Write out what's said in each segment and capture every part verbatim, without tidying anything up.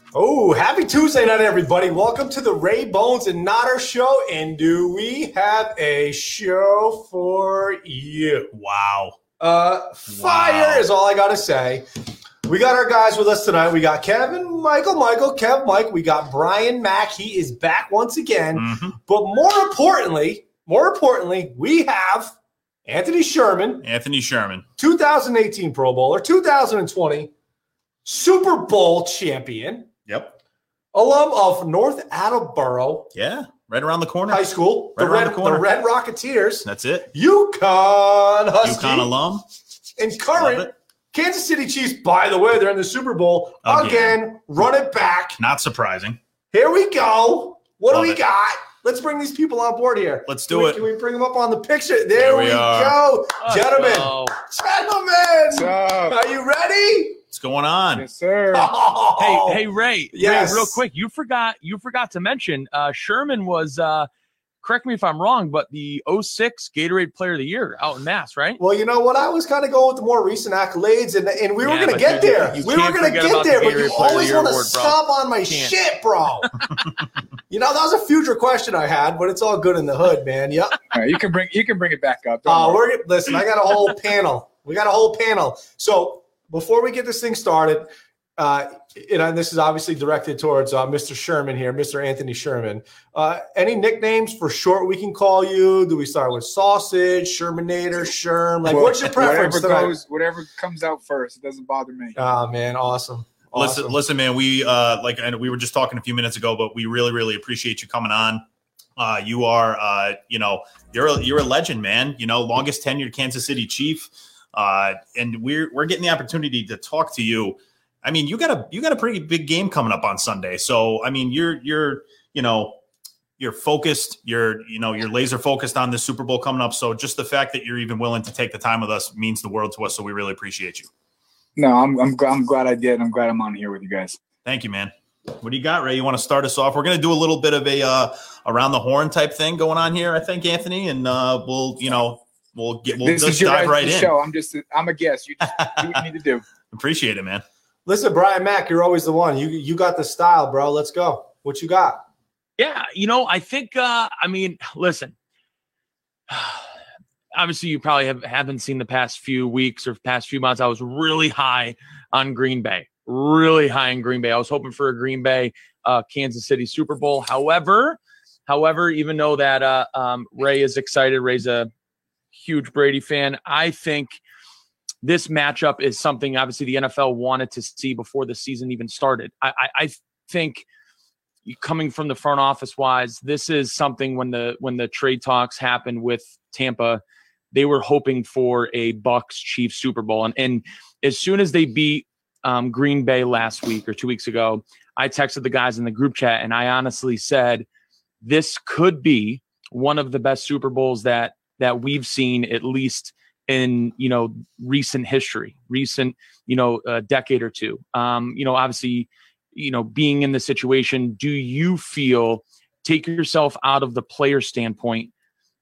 Oh, happy Tuesday night, everybody. Welcome to the Ray Bones and Nodder Show. And do we have a show for you? Wow. Uh, fire wow. is all I got to say. We got our guys with us tonight. We got Kevin, Michael, Michael, Kev, Mike. We got Brian Mack. He is back once again. Mm-hmm. But more importantly, more importantly, we have Anthony Sherman. Anthony Sherman. two thousand eighteen Pro Bowler, two thousand twenty Super Bowl champion. Yep. Alum of North Attleboro. Yeah, right around the corner. High school. Right the around Red, the corner. The Red Rocketeers. That's it. UConn Husky. UConn alum. And current Kansas City Chiefs, by the way, they're in the Super Bowl. Again, Again run it back. Not surprising. Here we go. What Love do we it. got? Let's bring these people on board here. Let's do can we, it. Can we bring them up on the picture? There, there we, we go. Let's gentlemen. Go. Gentlemen. What's up? Are you ready? What's going on? Yes, sir. Oh. Hey, hey, Ray. Yes. Ray, real quick, you forgot you forgot to mention uh, Sherman was, uh, correct me if I'm wrong, but the oh six Gatorade Player of the Year out in Mass, right? Well, you know what? I was kind of going with the more recent accolades, and, and we were Yeah, going to get dude, there. you We were going to get there, the but you Gatorade Player of always the Year want to award, bro. stomp on my Can't. shit, bro. You know, that was a future question I had, but it's all good in the hood, man. Yep. All right, you can bring you can bring it back up. Don't Uh, worry. we're listen. I got a whole panel. We got a whole panel. So before we get this thing started, uh, and this is obviously directed towards uh, Mister Sherman here, Mister Anthony Sherman. Uh, any nicknames for short we can call you? Do we start with Sausage, Shermanator, Sherm? Like, Well, what's your preference? Whatever tonight? goes, whatever comes out first, it doesn't bother me. Oh man, awesome. Listen, awesome. listen, man. We uh, like, and we were just talking a few minutes ago, but we really, really appreciate you coming on. Uh, you are, uh, you know, you're a, you're a legend, man. You know, longest tenured Kansas City Chief, uh, and we're we're getting the opportunity to talk to you. I mean, you got a you got a pretty big game coming up on Sunday. So, I mean, you're you're you know you're focused. You're you know you're laser focused on this Super Bowl coming up. So, just the fact that you're even willing to take the time with us means the world to us. So, we really appreciate you. No, I'm I'm, gl- I'm glad I did. I'm glad I'm on here with you guys. Thank you, man. What do you got, Ray? You want to start us off? We're going to do a little bit of a uh, around the horn type thing going on here, I think, Anthony, and uh, we'll, you know, we'll get we'll this just is your dive right in. show. I'm just I'm a guest. You just do what you need to do. Appreciate it, man. Listen, Brian Mack, you're always the one. You you got the style, bro. Let's go. What you got? Yeah, you know, I think, uh, I mean, listen, obviously you probably have, haven't seen the past few weeks or past few months. I was really high on Green Bay, really high in Green Bay. I was hoping for a Green Bay, uh, Kansas City Super Bowl. However, however, even though that uh, um, Ray is excited, Ray's a huge Brady fan, I think this matchup is something obviously the N F L wanted to see before the season even started. I, I, I think coming from the front office wise, this is something when the when the trade talks happened with Tampa, they were hoping for a Bucs Chiefs Super Bowl. And, and as soon as they beat um, Green Bay last week or two weeks ago, I texted the guys in the group chat and I honestly said, this could be one of the best Super Bowls that that we've seen, at least in, you know, recent history, recent, you know, uh, decade or two. Um, you know, obviously, you know, being in the situation, do you feel, take yourself out of the player standpoint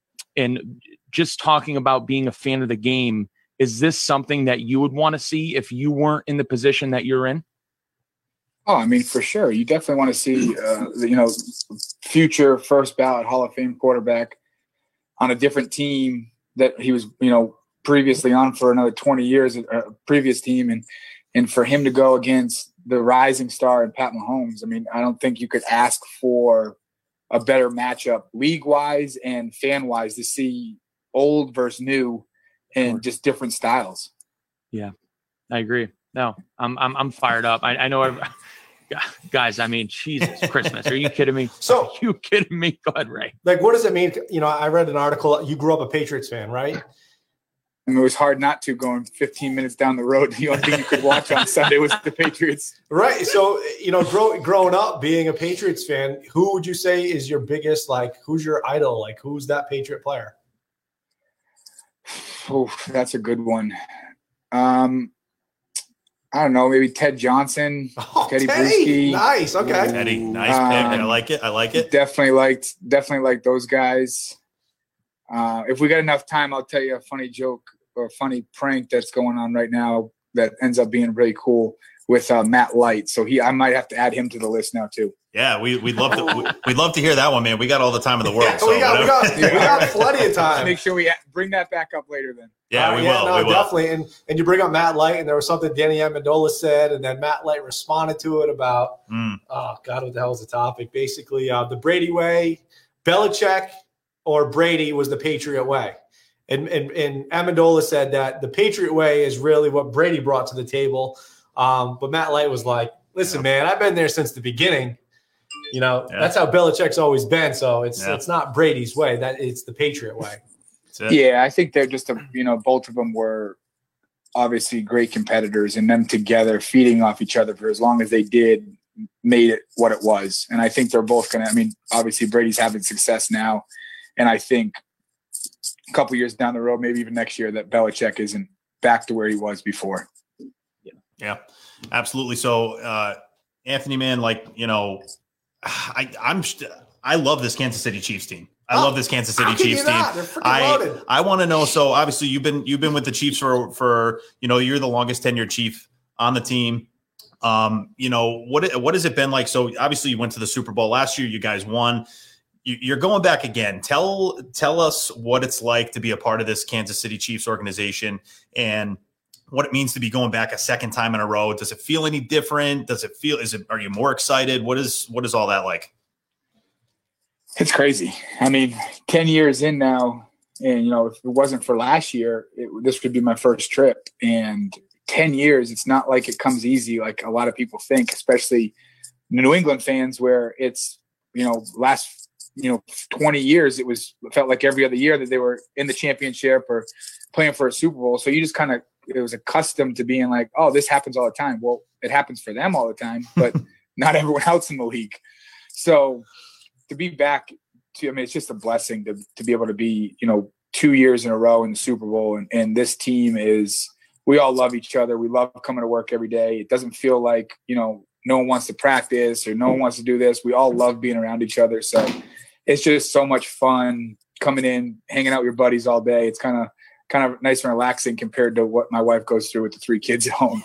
and just talking about being a fan of the game, is this something that you would want to see if you weren't in the position that you're in? Oh, I mean, for sure. You definitely want to see, uh, you know, future first ballot Hall of Fame quarterback on a different team that he was, you know, previously on for another twenty years, a previous team. And, and for him to go against the rising star in Pat Mahomes, I mean, I don't think you could ask for a better matchup league-wise and fan-wise to see old versus new and just different styles. Yeah, I agree. No, I'm I'm I'm fired up. I, I know, I've, guys. I mean, Jesus Christmas. Are you kidding me? So, are you kidding me? Go ahead, Ray. Like, what does it mean? You know, I read an article. You grew up a Patriots fan, right? And it was hard not to, going fifteen minutes down the road. The only thing you could watch on Sunday was the Patriots. Right. So, you know, grow, growing up, being a Patriots fan, who would you say is your biggest, like, who's your idol? Like, who's that Patriot player? Oh, that's a good one. Um, I don't know, maybe Ted Johnson, oh, Teddy Teddy. Bruschi. Nice. Okay. Teddy, nice um, pick. I like it. I like it. Definitely liked, definitely like those guys. Uh, if we got enough time, I'll tell you a funny joke or a funny prank that's going on right now that ends up being really cool. with uh, Matt Light. So he, I might have to add him to the list now too. Yeah, we we'd love to we'd love to hear that one, man. We got all the time in the world. Yeah, so we, got, we, got, we got plenty of time. Make sure we bring that back up later then. Yeah, uh, we, yeah, will, no, we will. Definitely. And and you bring up Matt Light, and there was something Danny Amendola said, and then Matt Light responded to it about, Mm. oh, God, what the hell is the topic? Basically, uh, the Brady way, Belichick or Brady was the Patriot way. And, and, and Amendola said that the Patriot way is really what Brady brought to the table. Um, but Matt Light was like, listen, man, I've been there since the beginning. You know, Yeah. that's how Belichick's always been. So it's Yeah. it's not Brady's way. That it's the Patriot way. That's it. Yeah, I think they're just a, you know, both of them were obviously great competitors, and them together feeding off each other for as long as they did made it what it was. And I think they're both going to, I mean, obviously Brady's having success now. And I think a couple years down the road, maybe even next year, that Belichick isn't back to where he was before. Yeah, absolutely. So, uh, Anthony, man, like, you know, I, I'm, I love this Kansas City Chiefs team. I Oh, love this Kansas City how can Chiefs you team. not? They're freaking I, loaded. I want to know. So obviously you've been, you've been with the Chiefs for, for, you know, you're the longest tenured Chief on the team. Um, you know, what, what has it been like? So obviously you went to the Super Bowl last year, you guys won. You, you're going back again. Tell, tell us what it's like to be a part of this Kansas City Chiefs organization and what it means to be going back a second time in a row. Does it feel any different? Does it feel, is it, are you more excited? What is, what is all that like? It's crazy. I mean, ten years in now, and, you know, if it wasn't for last year, it, this would be my first trip. And ten years, it's not like it comes easy like a lot of people think, especially New England fans, where it's, you know, last, you know, twenty years, it was it felt like every other year that they were in the championship or playing for a Super Bowl. So you just kind of, it was accustomed to being like, oh, this happens all the time. Well, it happens for them all the time, but not everyone else in the league. So to be back to, I mean, it's just a blessing to to be able to be, you know, two years in a row in the Super Bowl. And, and this team is, we all love each other. We love coming to work every day. It doesn't feel like, you know, no one wants to practice or no one wants to do this. We all love being around each other. So it's just so much fun coming in, hanging out with your buddies all day. It's kind of, kind of nice and relaxing compared to what my wife goes through with the three kids at home.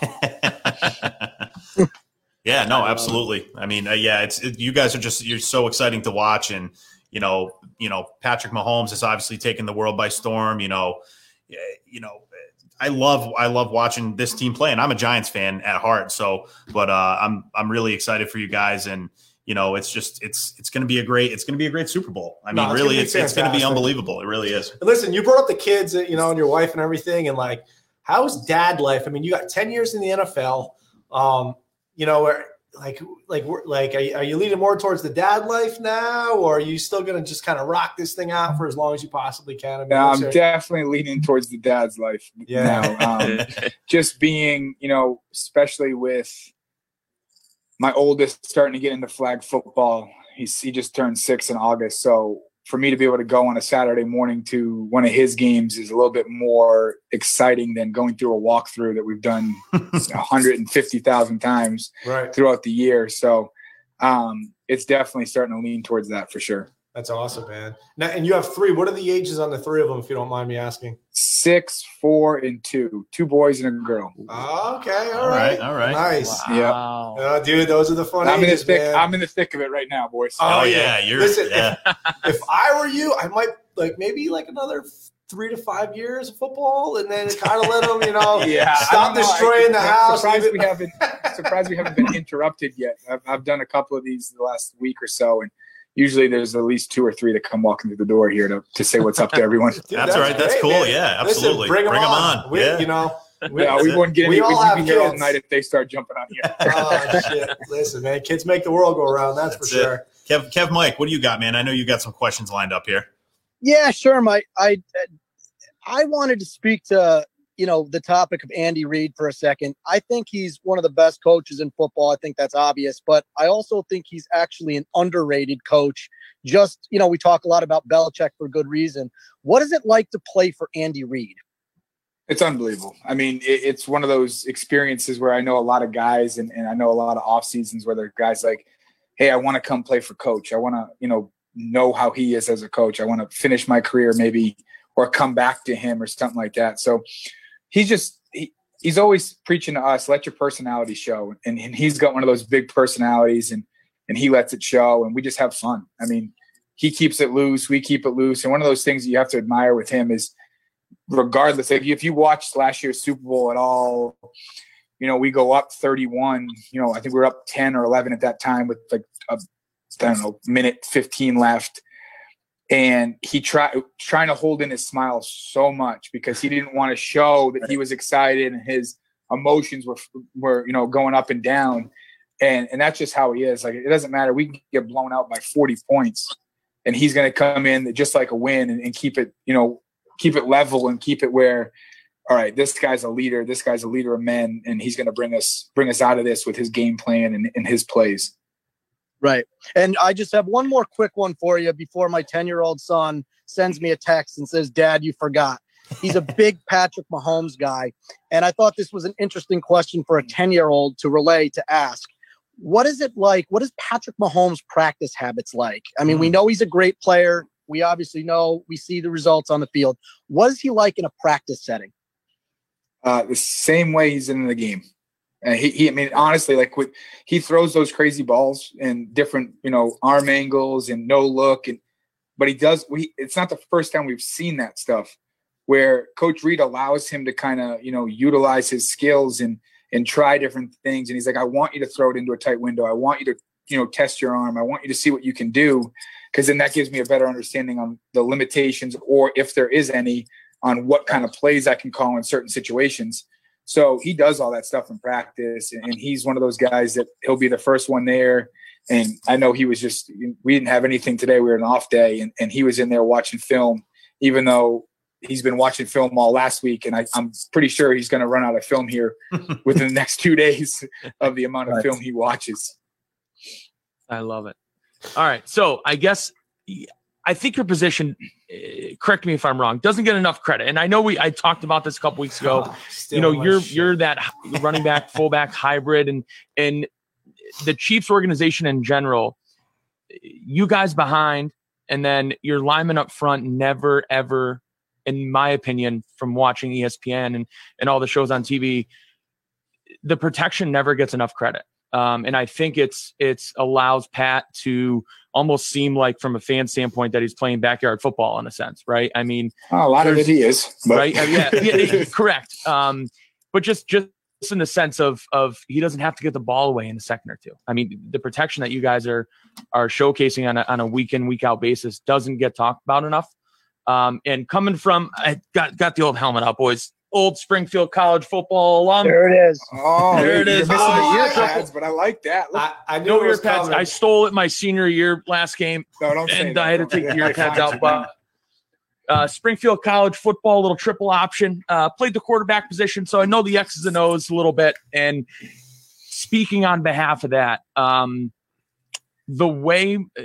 Yeah, no, absolutely. I mean, uh, yeah, it's it, you guys are just, you're so exciting to watch. And, you know, you know, Patrick Mahomes has obviously taken the world by storm. You know, you know, I love, I love watching this team play, and I'm a Giants fan at heart. So, but uh, I'm, I'm really excited for you guys. And, you know, it's just, it's, it's going to be a great, it's going to be a great Super Bowl. I mean, No, it's really, gonna be it's, it's going to be fantastic. unbelievable. It really is. Listen, you brought up the kids, you know, and your wife and everything, and like, how's dad life? I mean, you got ten years in the N F L. Um, you know, where like, like, like, are you, are you leaning more towards the dad life now, or are you still going to just kind of rock this thing out for as long as you possibly can? I mean, Now, what's I'm your- definitely leaning towards the dad's life Yeah. now. Um, just being, you know, especially with my oldest starting to get into flag football. He's, he just turned six in August. So for me to be able to go on a Saturday morning to one of his games is a little bit more exciting than going through a walkthrough that we've done one hundred fifty thousand times right. throughout the year. So um, it's definitely starting to lean towards that for sure. That's awesome, man. Now, and you have three. What are the ages on the three of them, if you don't mind me asking? Six, four, and two. Two boys and a girl. Oh, okay, all All right, right, all right. nice. Wow. Uh, dude, those are the fun I'm in the ages, thick. man. I'm in the thick of it right now, boys. Oh, Oh, yeah. yeah, you're, Listen, yeah. If I were you, I might like maybe like another three to five years of football, and then kind of let them, you know, Yeah, I stop don't know. destroying the I'm house. Surprised leave we it- haven't. Surprised we haven't been interrupted yet. I've, I've done a couple of these the last week or so, and usually there's at least two or three that come walking through the door here to, to say what's up to everyone. Dude, That's all right. That's great, cool. man. Yeah, Listen, absolutely. bring them Bring 'em on. on. We, Yeah. You know, we, Yeah, we it. wouldn't get We any. all We'd have be here all kids. night if they start jumping on here. oh, shit. Listen, man, kids make the world go around. That's, That's for it. sure. Kev, Kev, Mike, what do you got, man? I know you got some questions lined up here. Yeah, sure, Mike. I I wanted to speak to, you know, the topic of Andy Reid for a second. I think he's one of the best coaches in football. I think that's obvious, but I also think he's actually an underrated coach. Just, you know, we talk a lot about Belichick for good reason. What is it like to play for Andy Reid? It's unbelievable. I mean, it, it's one of those experiences where I know a lot of guys, and, and I know a lot of off seasons where there are guys like, hey, I want to come play for coach. I want to, you know, know how he is as a coach. I want to finish my career maybe or come back to him or something like that. So he's just, he, he's always preaching to us, let your personality show. And, and he's got one of those big personalities, and, and he lets it show, and we just have fun. I mean, he keeps it loose. We keep it loose. And one of those things that you have to admire with him is, regardless, if you, if you watched last year's Super Bowl at all, you know, we go up thirty-one, you know, I think we were up ten or eleven at that time with like a, I don't know, minute fifteen left. And he tried trying to hold in his smile so much because he didn't want to show that he was excited and his emotions were, were, you know, going up and down. And, and that's just how he is. Like, it doesn't matter. We can get blown out by forty points and he's going to come in just like a win and, and keep it, you know, keep it level and keep it where, all right, this guy's a leader. This guy's a leader of men, and he's going to bring us bring us out of this with his game plan and, and his plays. Right. And I just have one more quick one for you before my ten-year-old son sends me a text and says, Dad, you forgot. He's a big Patrick Mahomes guy. And I thought this was an interesting question for a ten-year-old to relay, to ask. What is it like? What is Patrick Mahomes' practice habits like? I mean, mm. we know he's a great player. We obviously know, we see the results on the field. What is he like in a practice setting? Uh, the same way he's in the game. Uh, he, he, I mean, honestly, like with, he throws those crazy balls and different, you know, arm angles and no look. And, but he does, we, it's not the first time we've seen that stuff where Coach Reid allows him to kind of, you know, utilize his skills and, and try different things. And he's like, I want you to throw it into a tight window. I want you to, you know, test your arm. I want you to see what you can do. Cause then that gives me a better understanding on the limitations, or if there is any, on what kind of plays I can call in certain situations. So he does all that stuff in practice, and he's one of those guys that he'll be the first one there. And I know he was just, we didn't have anything today. We were an off day, and, and he was in there watching film, even though he's been watching film all last week. And I, I'm pretty sure he's going to run out of film here within the next two days of the amount of right. film he watches. I love it. All right. So I guess I think your position, uh, correct me if I'm wrong, doesn't get enough credit. And I know we I talked about this a couple weeks ago. Oh, you know, you're shit. you're that running back, fullback hybrid, and and the Chiefs organization in general, you guys behind, and then your linemen up front never, ever, in my opinion, from watching E S P N and, and all the shows on T V, the protection never gets enough credit. Um, and I think it's it's allows Pat to almost seem like, from a fan standpoint, that he's playing backyard football in a sense, right? I mean, oh, a lot of it he is, but. right? I mean, yeah, yeah, correct. Um, but just just in the sense of of he doesn't have to get the ball away in a second or two. I mean, the protection that you guys are are showcasing on a on a week in, week out basis doesn't get talked about enough. Um, and coming from, I got got the old helmet up, boys. Old Springfield College football alum. There it is. Oh, there it is. You're missing oh, the ear pads, but I like that. Look, I, I no ear pads. I stole it my senior year last game. No, don't say and that. I had to take the ear pads out. But uh, Springfield College football, little triple option. Uh, played the quarterback position, so I know the X's and O's a little bit. And speaking on behalf of that, um, the way uh,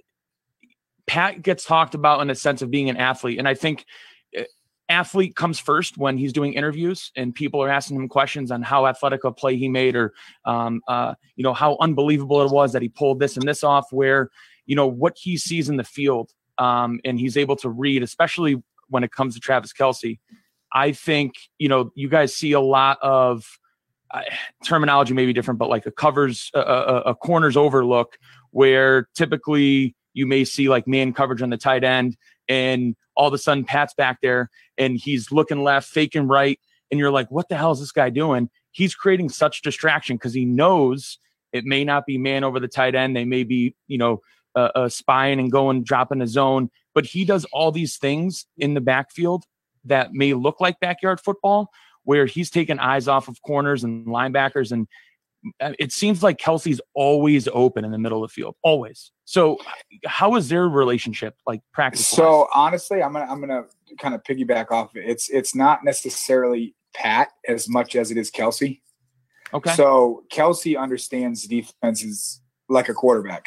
Pat gets talked about in a sense of being an athlete, and I think athlete comes first when he's doing interviews and people are asking him questions on how athletic a play he made, or, um, uh, you know, how unbelievable it was that he pulled this and this off, where, you know, what he sees in the field, um, and he's able to read, especially when it comes to Travis Kelce. I think, you know, you guys see a lot of uh, terminology may be different, but like a covers, a, a, a corners overlook, where typically you may see like man coverage on the tight end, and all of a sudden Pat's back there and he's looking left, faking right. And you're like, what the hell is this guy doing? He's creating such distraction because he knows it may not be man over the tight end. They may be, you know, uh, uh, spying and going, dropping a zone. But he does all these things in the backfield that may look like backyard football, where he's taking eyes off of corners and linebackers. And it seems like Kelce's always open in the middle of the field, always. So how is their relationship like practice? So honestly, I'm gonna I'm gonna kind of piggyback off of it. It's it's not necessarily Pat as much as it is Kelce. Okay. So Kelce understands defenses like a quarterback,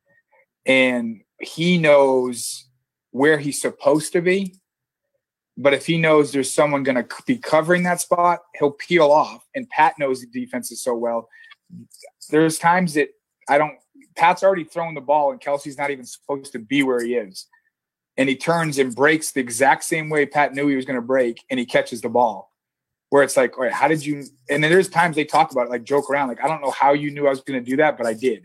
and he knows where he's supposed to be. But if he knows there's someone going to be covering that spot, he'll peel off. And Pat knows the defenses so well. There's times that I don't – Pat's already thrown the ball, and Kelce's not even supposed to be where he is. And he turns and breaks the exact same way Pat knew he was going to break, and he catches the ball. where it's like, all right, how did you? And then there's times they talk about it, like joke around, like I don't know how you knew I was going to do that, but I did.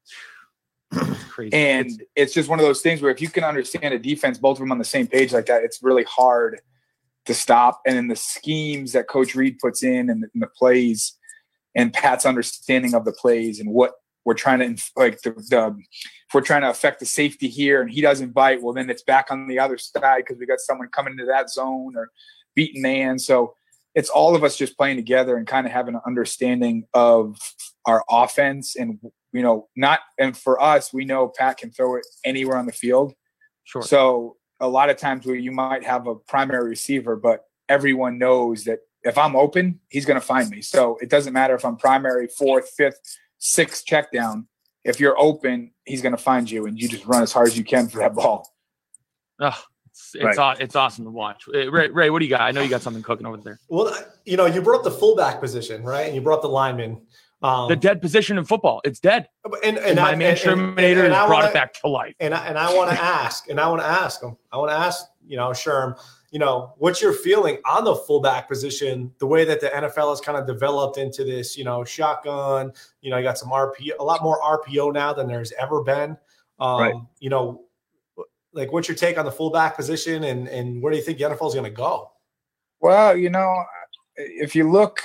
Crazy. And It's- it's just one of those things where if you can understand a defense, both of them on the same page like that, it's really hard to stop. And then the schemes that Coach Reed puts in and the, and the plays and Pat's understanding of the plays and what we're trying to like the, the if we're trying to affect the safety here and he doesn't bite, well, then it's back on the other side because we got someone coming into that zone or beating man. So it's all of us just playing together and kind of having an understanding of our offense. And, you know, not and for us, we know Pat can throw it anywhere on the field. Sure. So a lot of times where you might have a primary receiver, but everyone knows that if I'm open, he's going to find me. So it doesn't matter if I'm primary, fourth, fifth, sixth check down. If you're open, he's going to find you, and you just run as hard as you can for that ball. Oh, it's it's, Right. aw- it's awesome to watch. Uh, Ray, Ray, what do you got? I know you got something cooking over there. Well, you know, you brought up the fullback position, right? And you brought up the lineman. Um, The dead position in football. It's dead. and, and, And I, my man and- Shermanator and I has brought wanna- it back to life. And I, and I want to ask, and I want to ask him, I want to ask, you know, Sherm, you know, what's your feeling on the fullback position, the way that the N F L has kind of developed into this, you know, shotgun, you know, you got some R P O, a lot more R P O now than there's ever been. Um, Right. You know, like what's your take on the fullback position and, and where do you think the N F L is going to go? Well, you know, if you look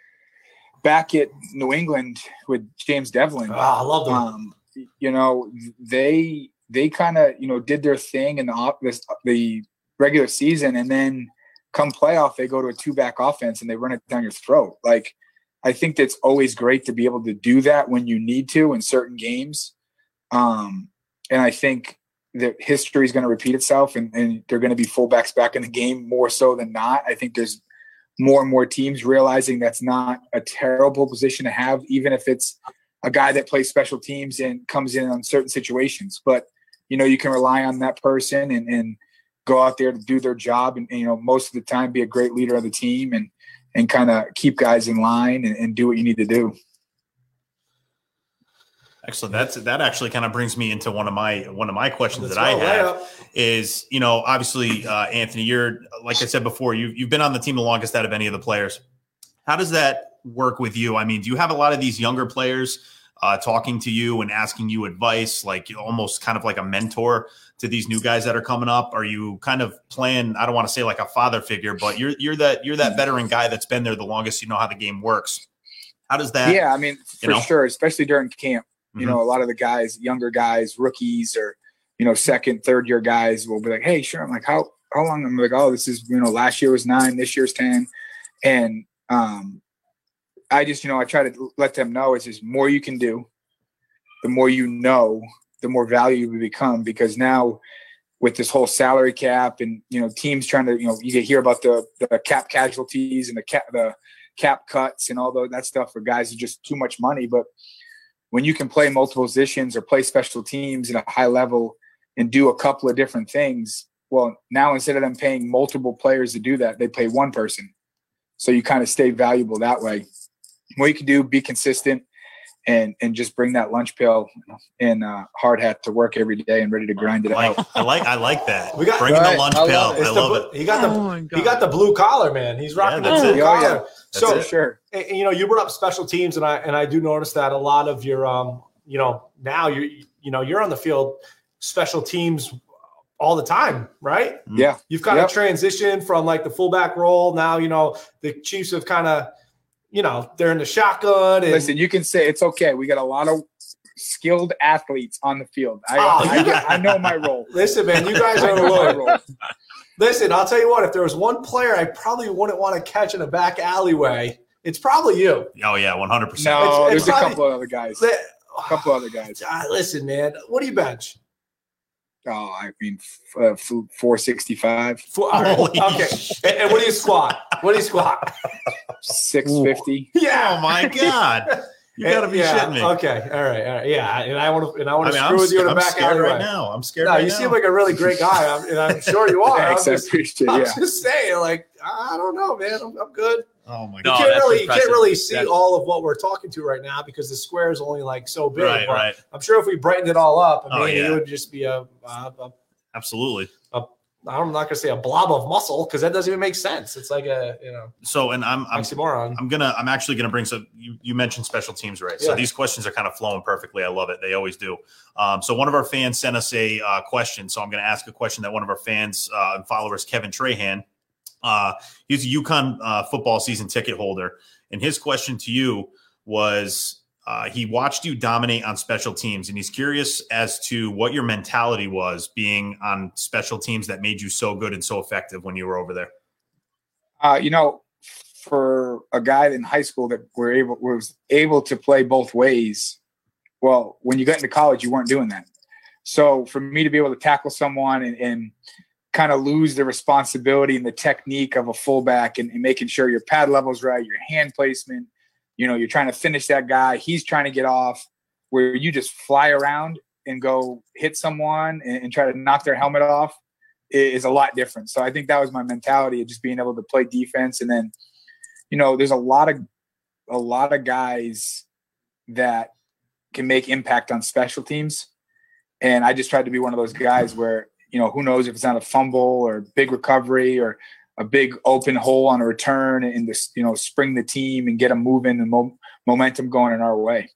back at New England with James Devlin, Oh, I love them. um, you know, they they kind of you know did their thing in the off- this, the regular season, and then come playoff they go to a two back offense and they run it down your throat. Like I think that's always great to be able to do that when you need to in certain games, um, and I think that history is going to repeat itself, and, and they're going to be fullbacks back in the game more so than not. I think there's more and more teams realizing that's not a terrible position to have, even if it's a guy that plays special teams and comes in on certain situations. But, you know, you can rely on that person and, and go out there to do their job and, and, you know, most of the time be a great leader of the team and, and kind of keep guys in line and, and do what you need to do. Excellent. That's that actually kind of brings me into one of my one of my questions Let's that I go, have layup. is, you know, obviously, uh, Anthony, you're like I said before, you you've been on the team the longest out of any of the players. How does that work with you? I mean, do you have a lot of these younger players uh, talking to you and asking you advice, like almost kind of like a mentor to these new guys that are coming up? Are you kind of playing, I don't want to say like a father figure, but you're you're that you're that veteran guy that's been there the longest, you know how the game works. How does that Yeah, I mean, for you know? sure, especially during camp. You Mhm. know, a lot of the guys, younger guys, rookies, or you know, second, third year guys will be like, "Hey, sure." I'm like, "How how long?" I'm like, "Oh, this is you know, last year was nine, this year's ten," and um, I just you know, I try to let them know it's just more you can do, the more you know, the more valuable you become. Because now, with this whole salary cap and you know, teams trying to you know, you get hear about the the cap casualties and the cap the cap cuts and all the, that stuff for guys who just too much money, but when you can play multiple positions or play special teams at a high level and do a couple of different things, well, now instead of them paying multiple players to do that, they pay one person. So you kind of stay valuable that way. What you can do, be consistent and and just bring that lunch pail and uh, hard hat to work every day and ready to grind it like? out. I like I like that. We got- bringing Right, the lunch I love pail. it. It's I the love bl- it. He got the Oh my God. he got the blue collar, man. He's rocking Yeah, the that's blue it. Oh, collar. yeah. So For sure. and, and, you know, you brought up special teams, and I and I do notice that a lot of your um, you know, now you're you know you're on the field, special teams all the time, right? Yeah. You've kind Yep. of transitioned from like the fullback role. Now you know the Chiefs have kind of, you know, they're in the shotgun. And, Listen, you can say it's okay. We got a lot of skilled athletes on the field. I, Oh, I, you get- I know my role. listen, man, you guys I are know my the role. Listen, I'll tell you what. If there was one player I probably wouldn't want to catch in a back alleyway, it's probably you. Oh yeah, one hundred percent. No, It's- there's it's a probably- couple of other guys. Li- A couple other guys. Ah, listen, man. What do you bench? Oh, I mean, f- uh, f- four sixty-five, Four, all right, Holy okay. And, and what do you squat? What do you squat? six fifty. Yeah. Oh my God. You gotta be yeah, shitting me. Okay. All right. All right. Yeah. And I want to. And I want I to mean, screw I'm, with you in sc- a I'm back scared alleyway. right now. I'm scared No, right you now. seem like a really great guy, I'm, and I'm sure you are. Thanks, I'm I just, appreciate I'm it. Yeah. just saying, like, I don't know, man. I'm, I'm good. oh my You No, God. can't that's really, you can't impressive. really see That's- all of what we're talking to right now because the square is only like so big. Right, but right. I'm sure if we brightened it all up, I Oh, mean, yeah. it would just be a, a, a Absolutely. I'm not going to say a blob of muscle because that doesn't even make sense. It's like a, you know, so, and I'm, I'm, oxymoron. I'm going to, I'm actually going to bring some, you, you mentioned special teams, right? Yeah. So these questions are kind of flowing perfectly. I love it. They always do. Um, so one of our fans sent us a uh, question. So I'm going to ask a question that one of our fans uh, and followers, Kevin Trahan, uh, he's a UConn uh, football season ticket holder. And his question to you was, Uh, he watched you dominate on special teams, and he's curious as to what your mentality was being on special teams that made you so good and so effective when you were over there. Uh, you know, for a guy in high school that were able was able to play both ways, well, when you got into college, you weren't doing that. So for me to be able to tackle someone and, and kind of lose the responsibility and the technique of a fullback and, and making sure your pad level's right, your hand placement, you know, you're trying to finish that guy. He's trying to get off, where you just fly around and go hit someone and, and try to knock their helmet off is a lot different. So I think that was my mentality of just being able to play defense. And then, you know, there's a lot of, a lot of guys that can make impact on special teams. And I just tried to be one of those guys where, you know, who knows if it's not a fumble or big recovery or a big open hole on a return and this, you know, spring the team and get them moving and mo- momentum going in our way.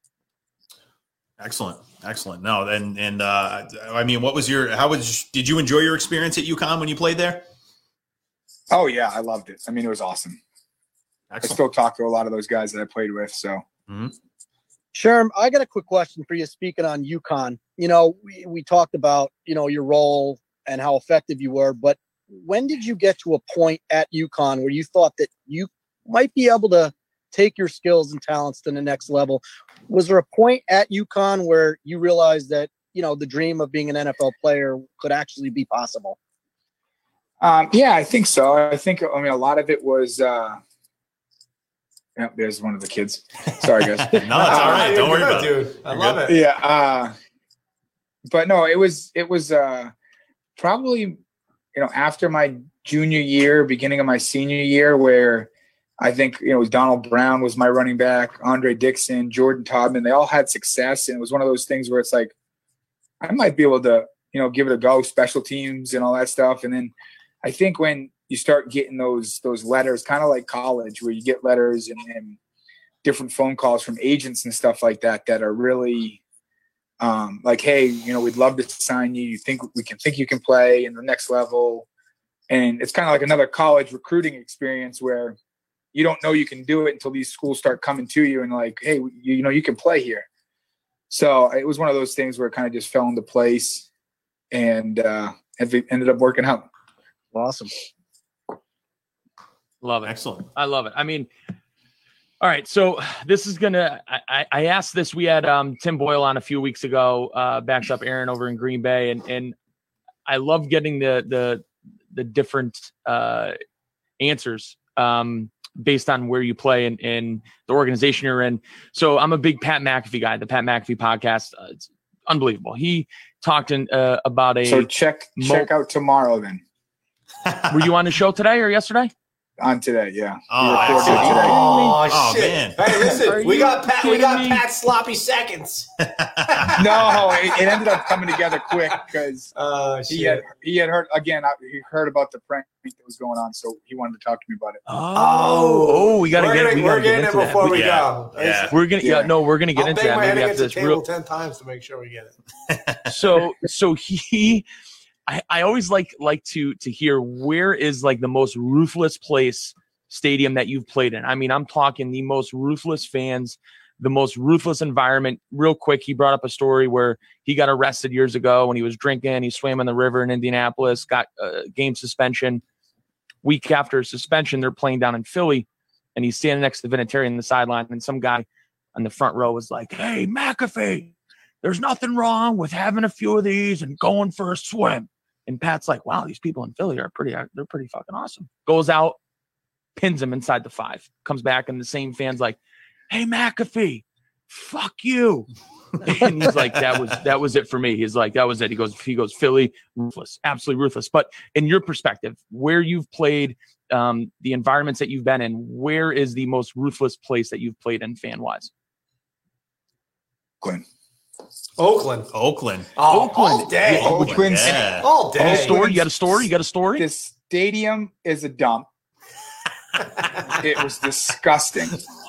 Excellent. Excellent. No, and, and, uh, I mean, what was your, how was, did you enjoy your experience at UConn when you played there? Oh yeah. I loved it. I mean, it was awesome. Excellent. I still talk to a lot of those guys that I played with. So. Mm-hmm. Sherm, I got a quick question for you. Speaking on UConn, you know, we, we talked about, you know, your role and how effective you were, but when did you get to a point at UConn where you thought that you might be able to take your skills and talents to the next level? Was there a point at UConn where you realized that, you know, the dream of being an N F L player could actually be possible? Um, yeah, I think so. I think, I mean, a lot of it was, uh, yeah, there's one of the kids. Sorry, guys. No, it's all right. Don't worry about it. Dude, I love it. Yeah. Uh, but no, it was, it was uh, probably, you know, after my junior year, beginning of my senior year, where I think, you know, it was Donald Brown was my running back, Andre Dixon, Jordan Todman, they all had success. And it was one of those things where it's like, I might be able to, you know, give it a go, special teams and all that stuff. And then I think when you start getting those, those letters, kind of like college, where you get letters and, and different phone calls from agents and stuff like that, that are really um, like, hey, you know, we'd love to sign you. You think we can think you can play in the next level. And it's kind of like another college recruiting experience where you don't know you can do it until these schools start coming to you and like, hey, you, you know, you can play here. So it was one of those things where it kind of just fell into place and uh, it ended up working out. Awesome. Love it. Excellent. I love it. I mean, all right. So this is going to, I, I asked this, we had um, Tim Boyle on a few weeks ago, uh, backs up Aaron over in Green Bay. And, and I love getting the, the, the different uh, answers um, based on where you play and, and the organization you're in. So I'm a big Pat McAfee guy, the Pat McAfee podcast. Uh, it's unbelievable. He talked in, uh, about a, so check, mo- check out tomorrow then. Were you on the show today or yesterday? On today, yeah. Oh, We recorded excellent. it today. Oh, Oh, shit. man. Hey, Are listen, we you got Pat, we kidding got me? Pat sloppy seconds. No, it, it ended up coming together quick because Uh, he shit. had he had heard again. I, he heard about the prank that was going on, so he wanted to talk to me about it. Oh, oh, we got to we're get, gonna, we we're gotta get getting into it that. before we Yeah. go. Yeah. We're gonna, yeah. Yeah. no, we're gonna get I'll into bang that. my head Maybe against after the this. table Real, ten times to make sure we get it. so, so he, I, I always like like to to hear where is like the most ruthless place stadium that you've played in. I mean, I'm talking the most ruthless fans, the most ruthless environment. Real quick, he brought up a story where he got arrested years ago when he was drinking. He swam in the river in Indianapolis, got a game suspension. Week after suspension, they're playing down in Philly, and he's standing next to the Vinatieri in the sideline, and some guy on the front row was like, "Hey, McAfee, there's nothing wrong with having a few of these and going for a swim." And Pat's like, "Wow, these people in Philly are pretty, they're pretty fucking awesome." Goes out, pins him inside the five, comes back, and the same fan's like, "Hey, McAfee, fuck you." And he's like, that was, that was it for me. He's like, that was it. He goes, he goes, Philly, ruthless, absolutely ruthless. But in your perspective, where you've played, um, the environments that you've been in, where is the most ruthless place that you've played in fan wise? Glenn. Oakland. Oakland. Oh, Oakland. all day. Yeah, Oakland's- Yeah. All You got a day. story? You got a story? You got a story? The stadium is a dump. It was disgusting.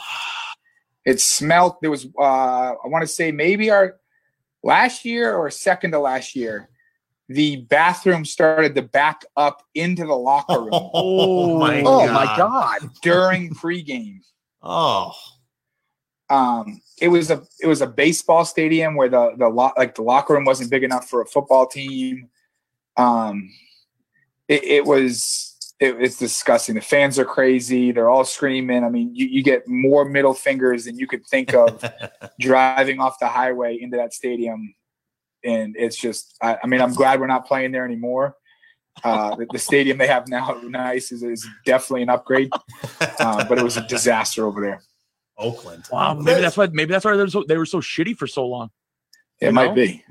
It smelled. There was, uh, I want to say maybe our last year or second to last year, the bathroom started to back up into the locker room Oh, my Oh God. my God. during pregame. Oh. Um, it was a it was a baseball stadium where the the lo- like the locker room wasn't big enough for a football team. Um, it, it was it, it's disgusting. The fans are crazy. They're all screaming. I mean, you, you get more middle fingers than you could think of driving off the highway into that stadium. And it's just, I, I mean, I'm glad we're not playing there anymore. Uh, the, the stadium they have now, nice, is, is definitely an upgrade. Uh, but it was a disaster over there. Oakland. Wow, maybe that's why. Maybe that's why they were so, they were so shitty for so long. It You might know? be.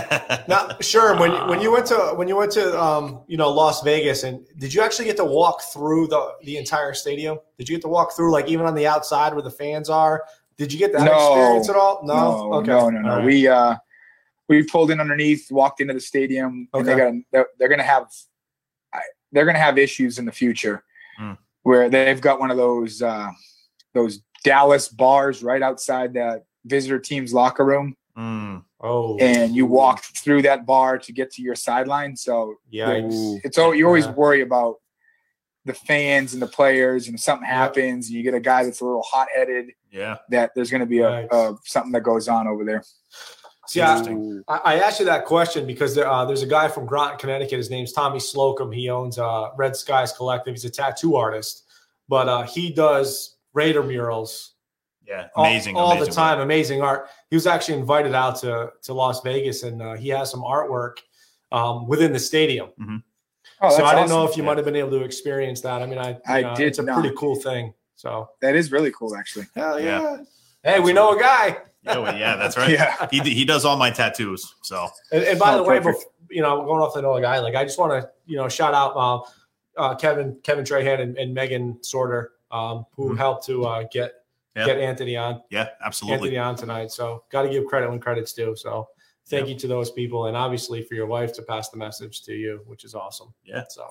Now, sure. When when you went to when you went to um, you know Las Vegas, and did you actually get to walk through the the entire stadium? Did you get to walk through like even on the outside where the fans are? Did you get that No. experience at all? No. No, okay. no, no, no. All right. We uh, we pulled in underneath, walked into the stadium, and they Okay. got they're, they're going to have I- they're going to have issues in the future Mm. where they've got one of those uh, those Dallas bars right outside the visitor team's locker room, Mm. Oh. and you walk through that bar to get to your sideline. So Yikes. it's all you always Yeah. worry about the fans and the players, and if something happens, and you get a guy that's a little hot headed, Yeah. that there's going to be a, Right. a something that goes on over there. See, I, Interesting. I I asked you that question because there, uh, there's a guy from Groton, Connecticut. His name's Tommy Slocum. He owns uh, Red Skies Collective. He's a tattoo artist, but uh, he does Raider murals Yeah. all- Amazing. all, amazing the time. work. Amazing art. He was actually invited out to to Las Vegas, and uh, he has some artwork um, within the stadium. Oh, so that's I didn't know awesome. if you Yeah. might have been able to experience that. I mean, I I you know, did It's a not. pretty cool thing. So That is really cool, actually. hell Yeah. yeah. Hey, we know a guy. Yeah, well, yeah, that's right. Yeah. He he does all my tattoos. So And, and by Oh, the way, perfect. bef- you know, going off the know a guy, like I just want to, you know, shout out uh, uh, Kevin, Kevin Trahan and, and Megan Sorter, um, who Mhm. helped to uh, get Yeah. get Anthony on, yeah, absolutely. Anthony on tonight. So got to give credit when credit's due. So thank you to those people, and obviously for your wife to pass the message to you, which is awesome. Yeah. So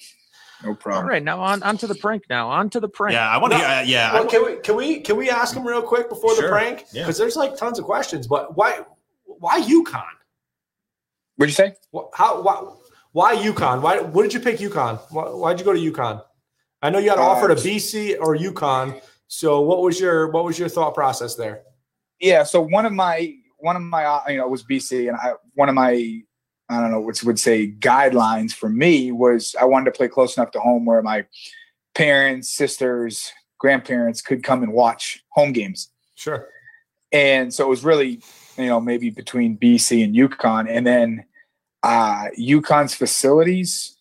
No All problem. right, now on, on to the prank. Now on to the prank. Yeah, I want to. No. Uh, yeah, well, I- can we can we can we ask him real quick before the Sure. prank? Yeah. Because there's like tons of questions. But why why UConn? What'd you say? Wh- How why why UConn? Why what did you pick UConn? Why why'd you go to UConn? I know you had Uh, offered a B C or UConn. So what was your what was your thought process there? Yeah. So one of my one of my uh, you know was B C, and I one of my I don't know what would say guidelines for me was I wanted to play close enough to home where my parents, sisters, grandparents could come and watch home games. Sure. And so it was really, you know, maybe between B C and UConn. And then uh, UConn's facilities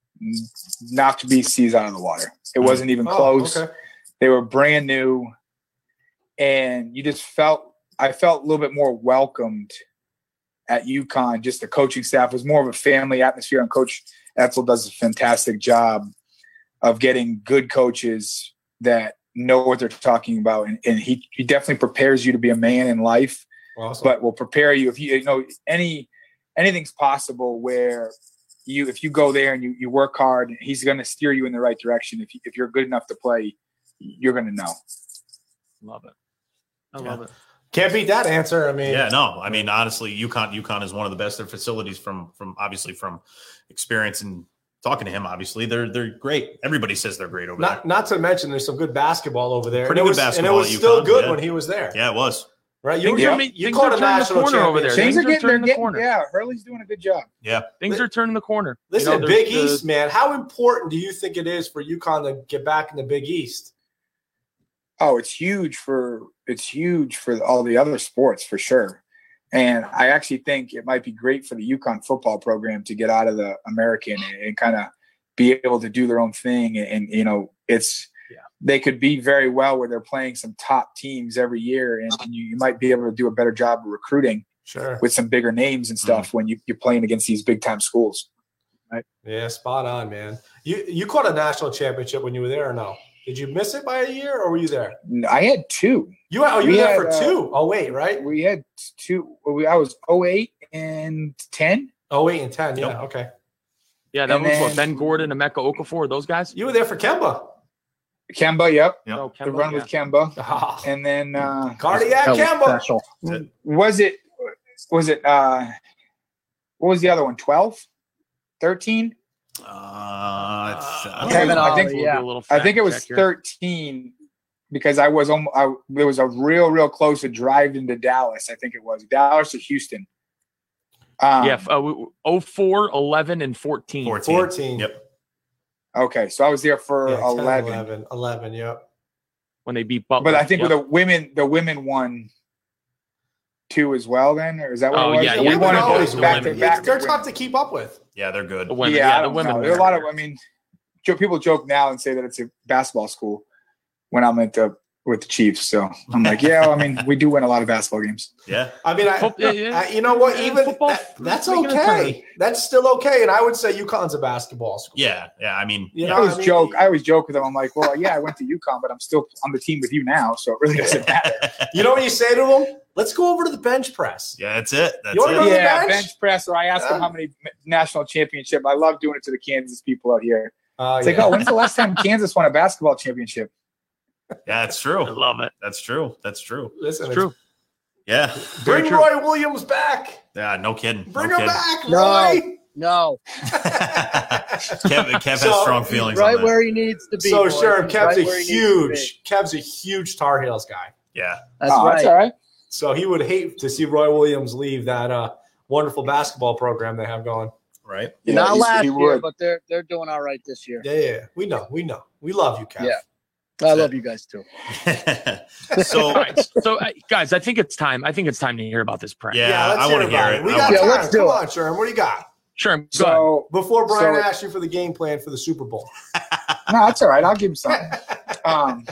knocked B C's out of the water. It wasn't even close. Oh, okay. They were brand new. And you just felt, I felt a little bit more welcomed at UConn. Just the coaching staff was more of a family atmosphere. And Coach Etzel does a fantastic job of getting good coaches that know what they're talking about. And, and he, he definitely prepares you to be a man in life, Awesome. but will prepare you if you, you know, any, anything's possible where you, if you go there and you, you work hard, he's going to steer you in the right direction. If you, if you're good enough to play, you're going to know. Love it. I Yeah. love it. Can't beat that answer. I mean, yeah, no. I mean, honestly, UConn UConn is one of the best facilities from from obviously from experience and talking to him. Obviously, they're they're great. Everybody says they're great over not not to mention there's some good basketball over there. Pretty and it good was, basketball And it was at still UConn, good yeah. when he was there. there. Yeah, it was. Right. You, Things you, are, ma- you things caught are a turning the national corner over there. championship. Things are Things are getting, they're turning the getting, corner. yeah, Hurley's doing a good job. Yeah, Things are turning the corner. You Listen, know, Big there's the- East, man. How important do you think it is for UConn to get back in the Big East? Oh, it's huge for it's huge for all the other sports for sure. And I actually think it might be great for the UConn football program to get out of the American and, and kind of be able to do their own thing. And, and you know, it's Yeah. they could be very well where they're playing some top teams every year, and, and you, you might be able to do a better job of recruiting Sure. with some bigger names and stuff when you, you're playing against these big time schools. Yeah, spot on, man. You you caught a national championship when you were there or no? Did you miss it by a year, or were you there? I had two. You oh you We were there had, for uh, two. Oh wait, right? We had two. We, I was oh eight and ten. Oh eight and ten. Yeah. Yep. Okay. Yeah, that And was what then- Ben Gordon and Emeka Okafor. Those guys. You were there for Kemba. Kemba, yep. Yep. Oh, The Kemba, run yeah. with Kemba. Ah, And then uh, cardiac That was Kemba. special. was it was it uh what was the other one? twelve? thirteen? Uh, it's- Uh, Kevin I think- Ollie, yeah. Do a little I think it fact was check here. thirteen because I was almost, I, there was a real, real close to drive into Dallas. I think it was Dallas or Houston. Um, Yeah, uh, we- oh four, eleven, and fourteen. fourteen. fourteen. Yep. Okay, so I was there for Yeah, ten, eleven, eleven. eleven, Yep. When they beat Butler. but I think Yep. the women, the women won two as well. Then, or is that what Oh, it was? yeah, we yeah, women won women it always both, the back women. to back. They're to tough to keep up with. Yeah, they're good. The women. Yeah, Yeah, I the don't women. know. were There are a lot of. better. I mean, jo- people joke now and say that it's a basketball school when I'm at the with the Chiefs. So I'm like, yeah, I mean, we do win a lot of basketball games. Yeah. I mean, I, Fo- yeah, yeah. I- you know what? Yeah, Even football- that- that's making a okay. That's still okay. And I would say UConn's a basketball school. Yeah. Yeah. I mean, You yeah. I know, always I mean- joke. I always joke with them. I'm like, well, yeah, I went to UConn, but I'm still on the team with you now, so it really doesn't matter. You know what you say to them? Let's go over to the bench press. Yeah, that's it. That's You wanna it. go to the Yeah, bench? bench press. Or I ask them how many national championship. I love doing it to the Kansas people out here. Uh, It's like, yeah. oh, when's the last time Kansas won a basketball championship? Yeah, that's I true. love it. That's true. That's true. Listen, It's true. Yeah. Bring Very true. Roy Williams back. Yeah. No kidding. Bring no him kidding. back, No. Roy. No, Kev, Kev So- has strong feelings right on that. where he needs to be. So boys. sure, He's Kev's right a where he needs to be. huge, Kev's a huge Tar Heels guy. Yeah. That's oh, right. That's all right. So he would hate to see Roy Williams leave that uh, wonderful basketball program they have going. Right. Yeah, Not he- last he year, would. but they're they're doing all right this year. Yeah, yeah, yeah. We know, we know. We love you, Kev. Yeah. I love you guys too. so All right, so uh, guys, I think it's time. I think it's time to hear about this prank. yeah, let's I want to hear about it. We I got wanna- Yeah, time. let's do Come it. on, Sherm. What do you got? Sure. Go ahead. So Before Brian So- asks you for the game plan for the Super Bowl. no, that's all right. I'll give him something. Um,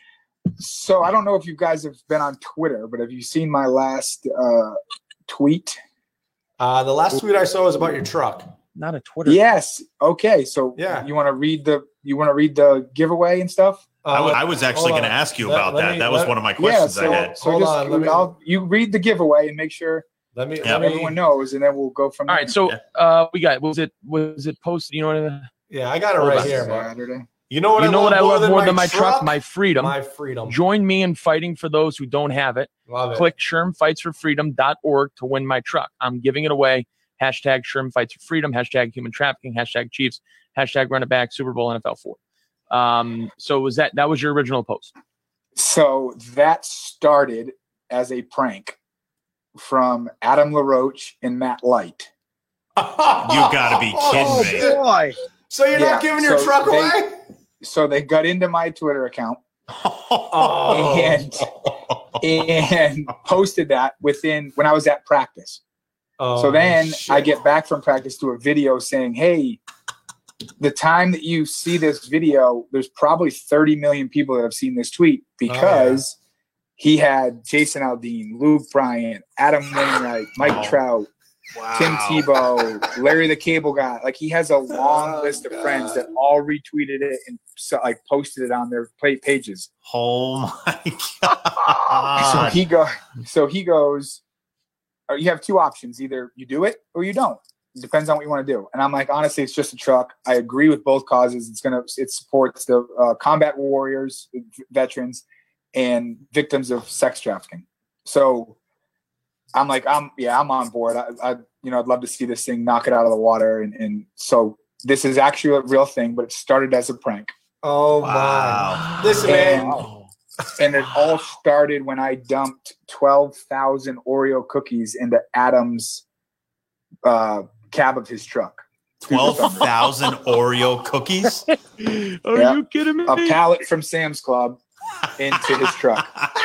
so I don't know if you guys have been on Twitter, but have you seen my last uh, tweet? Uh, the last tweet I saw was about your truck. Not a Twitter. Yes. Okay. So Yeah. you want to read the you want to read the giveaway and stuff? Uh, I, w- I was actually hold going to on. ask you Let- about let that. me- that was let- one of my Yeah. questions So, I had. so Hold just on, let me- I'll, you read the giveaway and make sure Let me. Yeah. Let me everyone knows, and then we'll go from All there. right. So uh, we got was it was it posted? You know what? I, yeah, I got it Hold right on. here, bro. Saturday. You know what? you I know love what I more love than more my than my truck, my freedom. my freedom. Join me in fighting for those who don't have it. Love it. Click sherm fights for freedom dot org to win my truck. I'm giving it away. Hashtag Sherm Fights for Freedom, hashtag human trafficking, hashtag Chiefs, hashtag run it back, Super Bowl N F L four. Um, so was that that was your original post? So that started as a prank from Adam LaRoche and Matt Light. You got to be Oh kidding me. boy! So you're Yeah, not giving your so truck they- away? So they got into my Twitter account Oh. and and posted that within when I was at practice. Oh, So then shit. I get back from practice to a video saying, hey, the time that you see this video, there's probably thirty million people that have seen this tweet because he had Jason Aldean, Luke Bryant, Adam Wainwright, Mike Oh. Trout, Wow. Tim Tebow, Larry the Cable Guy. Like he has a long Oh, list of God. friends that all retweeted it and so, like posted it on their play pages. Oh my So god. he go, so he goes, or you have two options: either you do it or you don't. It depends on what you want to do. And I'm like, honestly, it's just a truck. I agree with both causes. It's gonna, it supports the uh, combat warriors, veterans, and victims of sex trafficking. So I'm like, I'm yeah, I'm on board. I, I you know, I'd love to see this thing knock it out of the water. And and so this is actually a real thing, but it started as a prank. Oh Wow. my! Listen, man. And- And it all started when I dumped twelve thousand Oreo cookies into Adam's uh, cab of his truck. twelve thousand Oreo cookies? Are Yeah. you kidding me? A pallet from Sam's Club into his truck.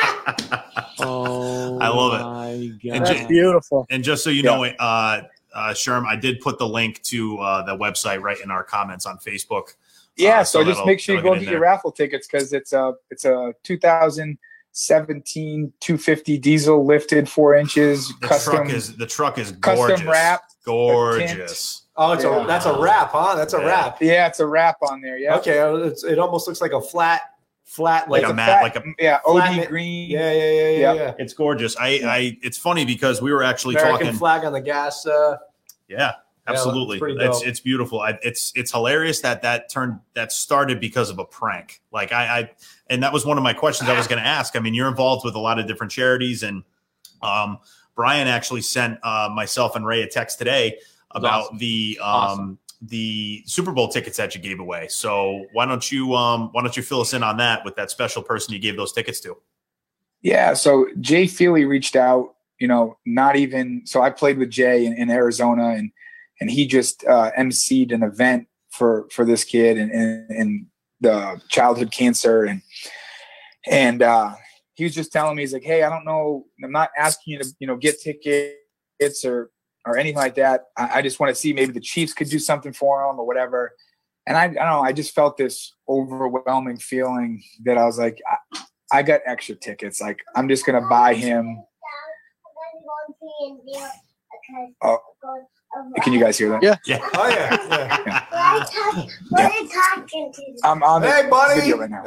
Oh, I love it. my God. And That's J- beautiful. And just so you know, uh, uh, Sherm, I did put the link to uh, the website right in our comments on Facebook. Yeah, Uh, so, so just that'll- make sure you that'll go get in get your there. raffle tickets because it's a it's a two thousand seventeen two fifty diesel lifted four inches The custom truck is the truck is custom gorgeous. wrap. Gorgeous. Oh, it's Yeah. a that's a wrap, huh? That's a Yeah. wrap. Yeah, it's a wrap on there. Yeah. Okay, it's, it almost looks like a flat flat, like like, a a mat, fat- like a yeah, flat O D knit- green. yeah, yeah, yeah, yeah, Yep. yeah. it's gorgeous. I, I, it's funny because we were actually American talking. flag on the gas. Uh, Yeah, absolutely. it's pretty it's dope. it's beautiful. I, it's it's hilarious that that turned that started because of a prank. Like I, I and that was one of my questions I was going to ask. I mean, you're involved with a lot of different charities, and um, Brian actually sent uh, myself and Ray a text today about awesome. the um, Awesome. the Super Bowl tickets that you gave away. So why don't you um, why don't you fill us in on that with that special person you gave those tickets to? Yeah. So Jay Feely reached out, you know, not even, so I played with Jay in, in Arizona, and, and he just uh, emceed an event for, for this kid and, and, and the childhood cancer. And, and uh, he was just telling me, he's like, hey, I don't know, I'm not asking you to, you know, get tickets or, or anything like that. I, I just want to see maybe the Chiefs could do something for him or whatever. And I, I don't know, I just felt this overwhelming feeling that I was like, I, I got extra tickets. Like, I'm just going to buy him. Oh, can you guys hear that? Yeah. Yeah. oh yeah, yeah. I'm on the Hey, buddy. video right now.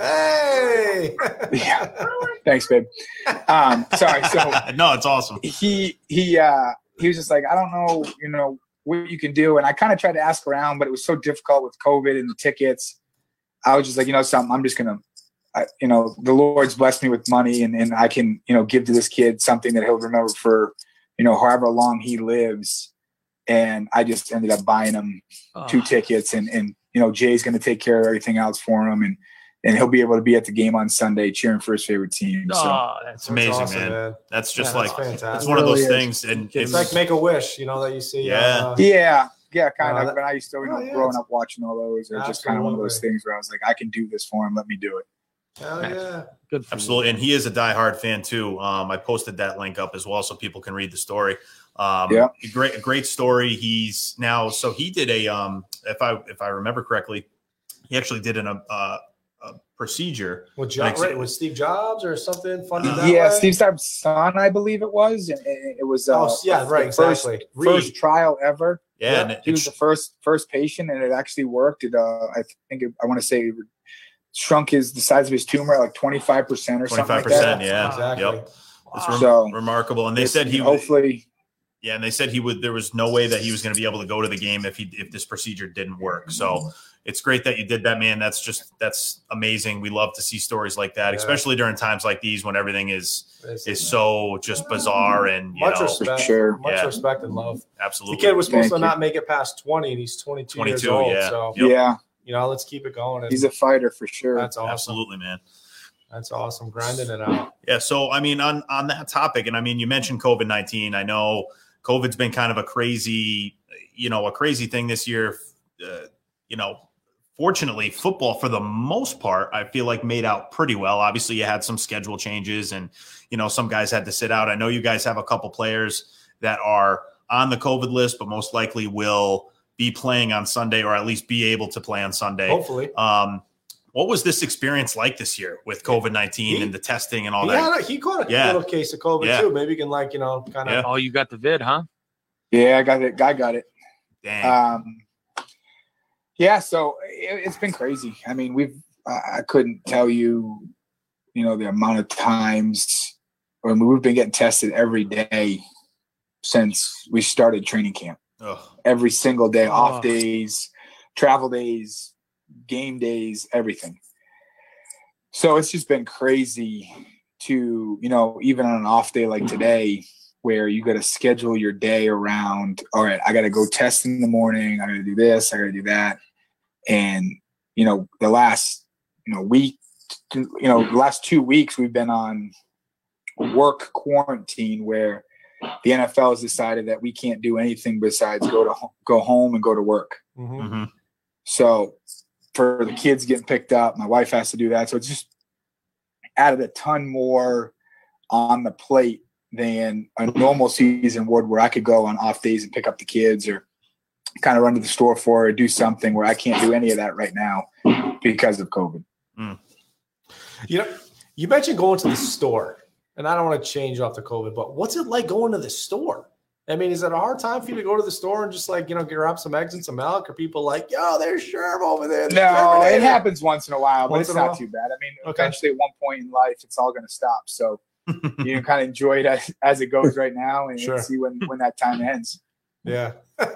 Hey. Yeah. Thanks, babe. Um, sorry. So No, it's awesome. he, he, uh, he was just like, I don't know, you know, what you can do. And I kind of tried to ask around, but it was so difficult with COVID and the tickets. I was just like, you know, something, I'm just going to, I, you know, the Lord's blessed me with money, and, and I can, you know, give to this kid something that he'll remember for, you know, however long he lives. And I just ended up buying him Oh. two tickets, and, and, you know, Jay's going to take care of everything else for him. And, and he'll be able to be at the game on Sunday cheering for his favorite team. So Oh, that's It's amazing, awesome, man. man. That's just Yeah, like, that's fantastic. it's one of those Really is. things. And It's it's like Make a Wish, you know, that you see. Yeah. Uh, yeah, yeah, kind Uh, of. that- But I used to, you know, Oh, yeah, growing it's- up watching all those, or just kind of one of those Absolutely. things where I was like, I can do this for him. Let me do it. hell yeah. good. For Absolutely. And he is a diehard fan too. Um, I posted that link up as well so people can read the story. Um, Yeah. a great, a great story. He's now, so he did a, um, if I, if I remember correctly, he actually did an, uh, a procedure. With, jo- Like- right, with Steve Jobs or something funded that Yeah, way? Steve Jobs' son, I believe it was. And it it was uh, Oh, yeah, right, the first, exactly. first Reed. trial ever. Yeah. Yeah, And it, He was the first first patient, and it actually worked. It, uh, I think it, I want to say it shrunk his the size of his tumor at like twenty-five percent or something like twenty-five percent. that. Yeah. Exactly. Yep. It's rem- So- remarkable. And they It's- said he, hopefully. yeah. And they said he would, there was no way that he was going to be able to go to the game if he, if this procedure didn't work. So it's great that you did that, man. That's just, that's amazing. We love to see stories like that, Yeah. especially during times like these when everything is, It's- is so just bizarre and, you much know, respect. sure. Much Yeah. respect and love. The absolutely. kid was supposed Thank to you. not make it past twenty, and he's twenty-two, years twenty-two, old. yeah. So, Yep. Yeah, you know, let's keep it going. And he's a fighter for sure. that's awesome. Absolutely, man. That's awesome. Grinding it out. Yeah. So, I mean, on, on that topic, and I mean, you mentioned COVID nineteen. I know COVID's been kind of a crazy, you know, a crazy thing this year. Uh, you know, fortunately, football for the most part, I feel like made out pretty well. Obviously, you had some schedule changes and, you know, some guys had to sit out. I know you guys have a couple players that are on the COVID list, but most likely will be playing on Sunday, or at least be able to play on Sunday. Hopefully. Um, what was this experience like this year with COVID nineteen He- and the testing and all He, that? had a, he caught a Yeah. little case of COVID Yeah. too. Maybe you can, like, you know, kind of. Yeah. Oh, you got the vid, huh? Yeah, I got it. Guy got it. Dang. Um, yeah, so it, it's been crazy. I mean, we've I I couldn't tell you, you know, the amount of times. I mean, we've been getting tested every day since we started training camp. Ugh. Every single day, Oh. off days, travel days, game days, everything. So it's just been crazy to, you know, even on an off day like today, where you got to schedule your day around, all right, I got to go test in the morning. I got to do this. I got to do that. And, you know, the last, you know, week, you know, the last two weeks we've been on work quarantine where the N F L has decided that we can't do anything besides go to ho- go home and go to work. Mhm. Mhm. So for the kids getting picked up, my wife has to do that. So it's just added a ton more on the plate than a normal season would, where I could go on off days and pick up the kids or kind of run to the store for or do something, where I can't do any of that right now because of COVID. You know, you mentioned going to the store, and I don't want to change off the COVID, but what's it like going to the store I mean, is it a hard time for you to go to the store and just like, you know, grab some eggs and some milk? Or people like, yo, there's Sherm over there. No, it happens once in a while, but Once it's in a not while? too bad. I mean, Okay. eventually at one point in life, it's all going to stop. So you can kind of enjoy it as, as it goes right now and Sure. see when, when that time ends. Yeah.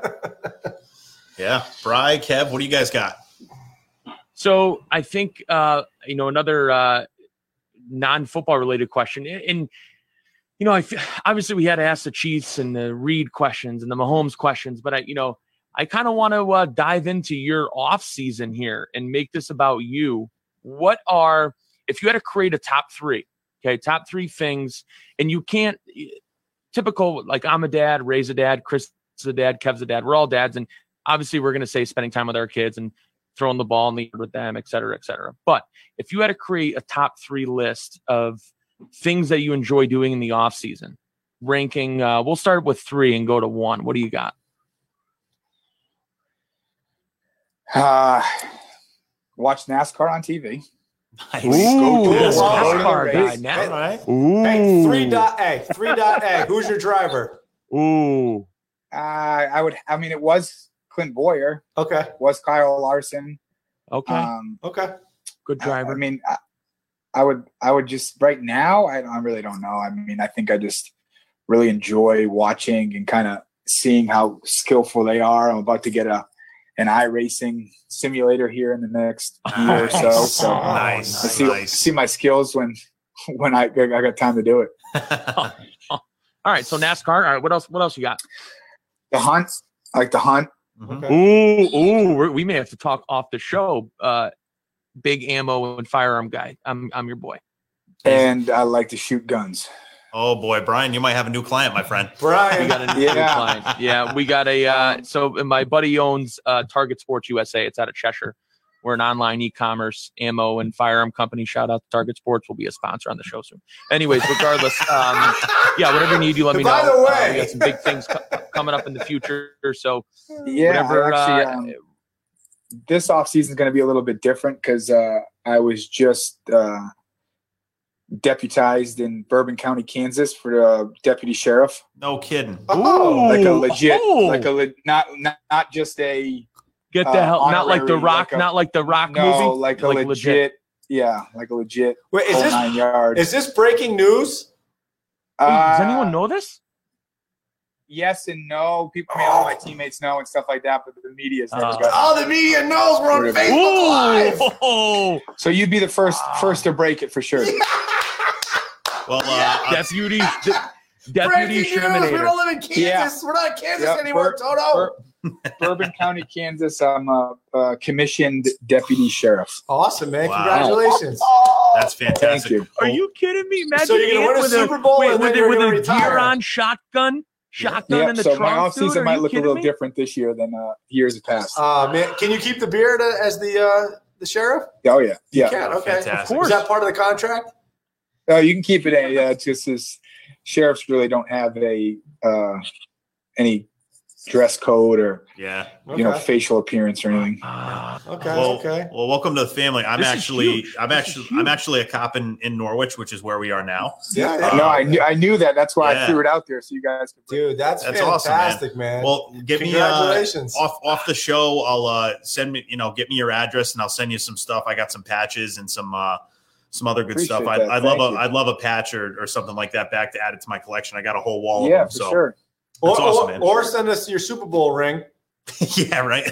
Yeah. Bri, Kev, what do you guys got? So I think, uh, you know, another uh, non-football related question. And, you know, I f- obviously we had to ask the Chiefs and the Reed questions and the Mahomes questions, but I, you know, I kind of want to uh, dive into your off season here and make this about you. What are, if you had to create a top three, okay, top three things, and you can't, typical, like I'm a dad, Ray's a dad, Chris is a dad, Kev's a dad, we're all dads. And obviously we're going to say spending time with our kids and throwing the ball in the yard with them, et cetera, et cetera. But if you had to create a top three list of things that you enjoy doing in the off season, ranking, uh, we'll start with three and go to one. What do you got? Uh, watch NASCAR on T V. Nice. Ooh, Go to the- NASCAR go to the guy. race. Now. All right. Ooh. Hey, three dot A. Three dot A. Who's your driver? Ooh. Uh, I would, I mean, it was Clint Boyer, Okay. was Kyle Larson. Okay. Um, Okay. Good I, driver. I mean, I, I would, I would just right now. I, I really don't know. I mean, I think I just really enjoy watching and kind of seeing how skillful they are. I'm about to get a an iRacing simulator here in the next year or so. Nice. So Nice. I see Nice. see my skills when when I I got time to do it. All right. So NASCAR. All right. What else? What else you got? The hunt, I like the hunt. Mhm. Okay. Ooh, ooh. We're, we may have to talk off the show. Uh, big ammo and firearm guy. I'm, I'm your boy. And I like to shoot guns. Oh boy, Brian, you might have a new client, my friend. We Brian. got a new Yeah. client. Yeah, we got a. Uh, so my buddy owns uh, Target Sports U S A. It's out of Cheshire. We're an online e-commerce ammo and firearm company. Shout out to Target Sports. We'll be a sponsor on the show soon. Anyways, regardless, um, yeah, whatever you need, you let me know. By the Uh, way- we got some big things co- coming up in the future. So Yeah, whatever. I actually, uh, um, this off season is going to be a little bit different because uh, I was just uh, deputized in Bourbon County, Kansas, for uh, deputy sheriff. No kidding. Oh, Like a Ooh. legit, Oh. like a le- not, not not just a get the uh, hell, not like the honorary, Rock, like a- not like the Rock no, movie, like a legit, yeah, like a legit Wait, is full this nine yards. is this breaking news? Wait, does Uh, anyone know this? Yes and no. People, I mean, all my teammates know and stuff like that, but the media's never Uh, got. All the media knows we're on Whatever. Facebook Live. Oh, So you'd be the first Wow. first to break it for sure. Well, uh, deputy, de- deputy Breaking news. We Shermanator. don't live in Kansas. Yeah. We're not in Kansas Yep. anymore, Bur- Toto. Bur- Bourbon County, Kansas. I'm a, a commissioned deputy sheriff. Awesome, man. Wow. Congratulations. that's Thank fantastic. you. Are you kidding me? Imagine So you're gonna Ant win a with Super Bowl wait, and with then a, you're with gonna a retire. gear-on shotgun, shotgun in Yeah, the so trunk. my off dude? season Are might you look a kidding little me? different this year than uh, years past. Uh, man, can you keep the beard uh, as the uh, the sheriff? oh yeah, You yeah. can. Okay. Fantastic. Of course. Is that part of the contract? Oh, you can keep it. A, uh, it's just this sheriffs really don't have a uh, any dress code or Yeah. Okay. you know facial appearance or anything. Ah, Okay. Well, okay. well, welcome to the family. I'm This is actually, huge. I'm This is actually, huge. I'm actually a cop in, in Norwich, which is where we are now. Yeah. yeah. Uh, no, I knew I knew that. That's why Yeah. I threw it out there so you guys could. Dude, that's, That's awesome, man. fantastic, man. Well, get me uh, Congratulations. off off the show. I'll uh, send me, you know, get me your address, and I'll send you some stuff. I got some patches and some uh, some other good Appreciate stuff. I'd, that. I'd love Thank a you. I'd love a patch or, or something like that back to add it to my collection. I got a whole wall Yeah, of for them. So sure. or, that's awesome, or, man. or send us your Super Bowl ring. yeah, right.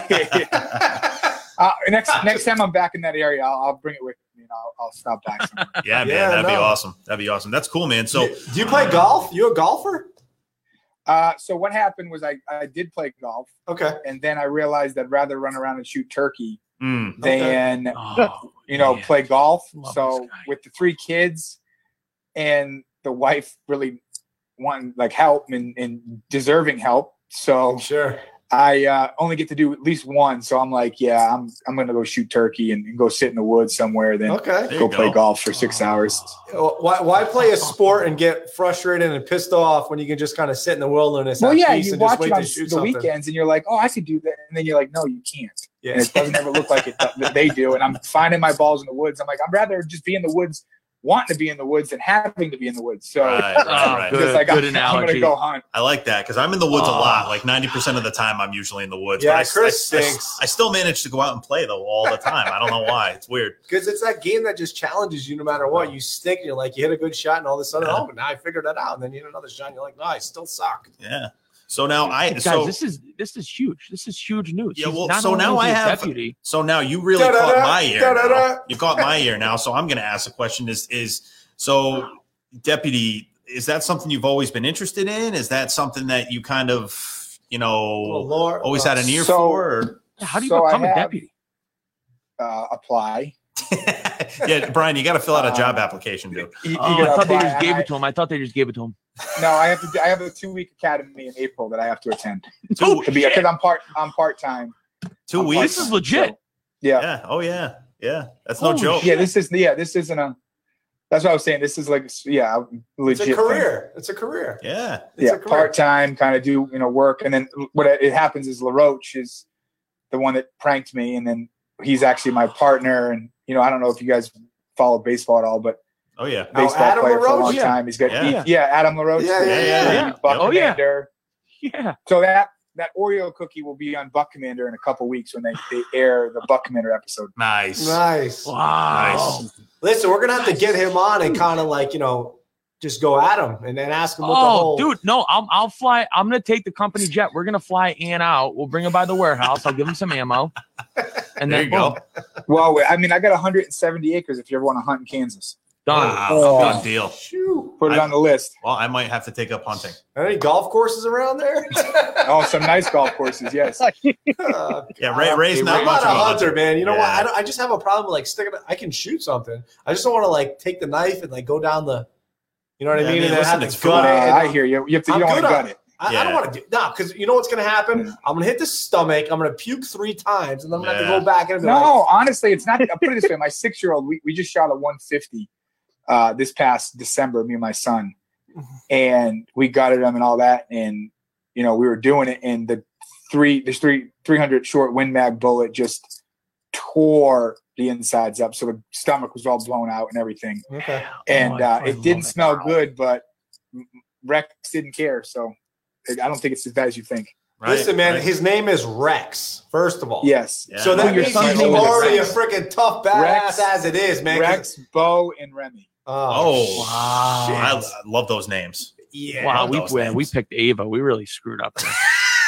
Uh, next next time I'm back in that area, I'll, I'll bring it with me and I'll, I'll stop by somewhere. yeah, man, Yeah, that'd be no. awesome. That'd be awesome. That's cool, man. So do, do you play golf? You a golfer? Uh, so what happened was I, I did play golf, Okay. and then I realized I'd rather run around and shoot turkey mm, than oh, you know man. play golf. Love this So guy. with the three kids and the wife really wanting like help and, and deserving help, so Sure. I uh, only get to do at least one. So I'm like, yeah, I'm I'm gonna go shoot turkey and, and go sit in the woods somewhere, then Okay. there go you play go. golf for six hours. Why, why play a sport and get frustrated and pissed off when you can just kind of sit in the wilderness? Well, have yeah, peace you and just watch wait it on to shoot the something? weekends, and you're like, oh, I could do that, and then you're like, no, you can't. Yeah. And it doesn't ever look like it that they do. And I'm finding my balls in the woods. I'm like, I'd rather just be in the woods wanting to be in the woods than having to be in the woods. So Right, right, right. just Good- like good I'm, I'm analogy. going to go hunt. I like that because I'm in the woods a Oh. lot. Like ninety percent of the time, I'm usually in the woods. Yeah, but I, Chris I, I, stinks. I still manage to go out and play though all the time. I don't know why. It's weird. Because it's that game that just challenges you no matter what. You stick, and you're like, you hit a good shot, and all of a sudden, Yeah. oh, now I figured that out. And then you hit another shot, and you're like, no, I still suck. Yeah. So now I Guys, so this is this is huge. This is huge news. Yeah, He's well, not so only now is he I a have- deputy. so now you really Da-da-da, caught my ear. da-da-da. now. You caught my ear now. So I'm going to ask a question: Is is so deputy? Is that something you've always been interested in? Is that something that you kind of you know Oh, Lord. always had an ear So- for? Or? How do you So I become a have- deputy? Uh, apply. Yeah, Brian, you got to fill out a job Uh, application, dude. You, you Oh, gotta I thought they apply, just and gave I- it to him. I thought they just gave it to him. No, I have to. do- I have a two week academy in April that I have to attend Two, to be because I'm part. I'm part time. two I'm weeks. This is legit. Yeah. Yeah. Oh yeah. Yeah. That's no Holy joke. Yeah, this is yeah, this isn't a. That's what I was saying. This is like yeah, It's legit. a thing. career. It's a career. Yeah. It's Yeah, a career. part time, kind of do you know work, and then what it happens is LaRoche is the one that pranked me, and then he's actually my partner, and you know I don't know if you guys follow baseball at all, but Oh yeah. Oh, baseball Adam player for a LaRoche? long Yeah. time. He's got Yeah. yeah, Adam LaRoche. Yeah, yeah, yeah, yeah. Buck Oh, yeah. Commander. Yeah. So that that Oreo cookie will be on Buck Commander in a couple weeks when they, they air the Buck Commander episode. Nice. Nice. Wow. Nice. Listen, we're gonna have to get him on and kind of like you know just go at him and then ask him what the Oh, whole. dude, no, I'll I'll fly. I'm gonna take the company jet. We're gonna fly Ian out. We'll bring him by the warehouse. I'll give him some ammo. And There then you go. boom, Well, I mean, I got one hundred seventy acres if you ever want to hunt in Kansas. done. Wow. Oh. Done deal. Shoo. Put it I- on the list. Well, I might have to take up hunting. Any golf courses around there? Oh, some nice golf courses, yes. Uh, Yeah, Ray, Ray's I'm not not much a of a hunter, hunter. man. You know what? Yeah. I, don't, I just have a problem with like sticking. I can shoot something. I just don't want to like take the knife and like go down the. You know what Yeah, I mean? I mean, and then listen, have it's to food. Uh, gut it. and I I'm- hear you. You have to. You I'm don't want to good gut on it. I, I Yeah. don't want to do no, because you know what's going to happen. Yeah. I'm going to hit the stomach. I'm going to puke three times, and then I'm going to have Yeah. to go back and be No, like, honestly, it's not. I'll put it this way: my six-year-old, we, we just shot a one fifty uh, this past December, me and my son, and we gutted him and all that, and you know we were doing it, and the three, the three, three hundred short Win Mag bullet just tore the insides up, so the stomach was all blown out and everything, okay. and Oh, I uh, fucking it didn't love it. smell good, but Rex didn't care, so I don't think it's as bad as you think. Right, Listen, man, right. his name is Rex. First of all, Yes, Yeah. So that Your means son's he's name is already Rex. a freaking tough badass Rex- as it is, man. 'cause- Rex, Bo, and Remy. Oh, wow. I, I love those names. Yeah. Wow, love we those we, names. we picked Ava. We really screwed up. there.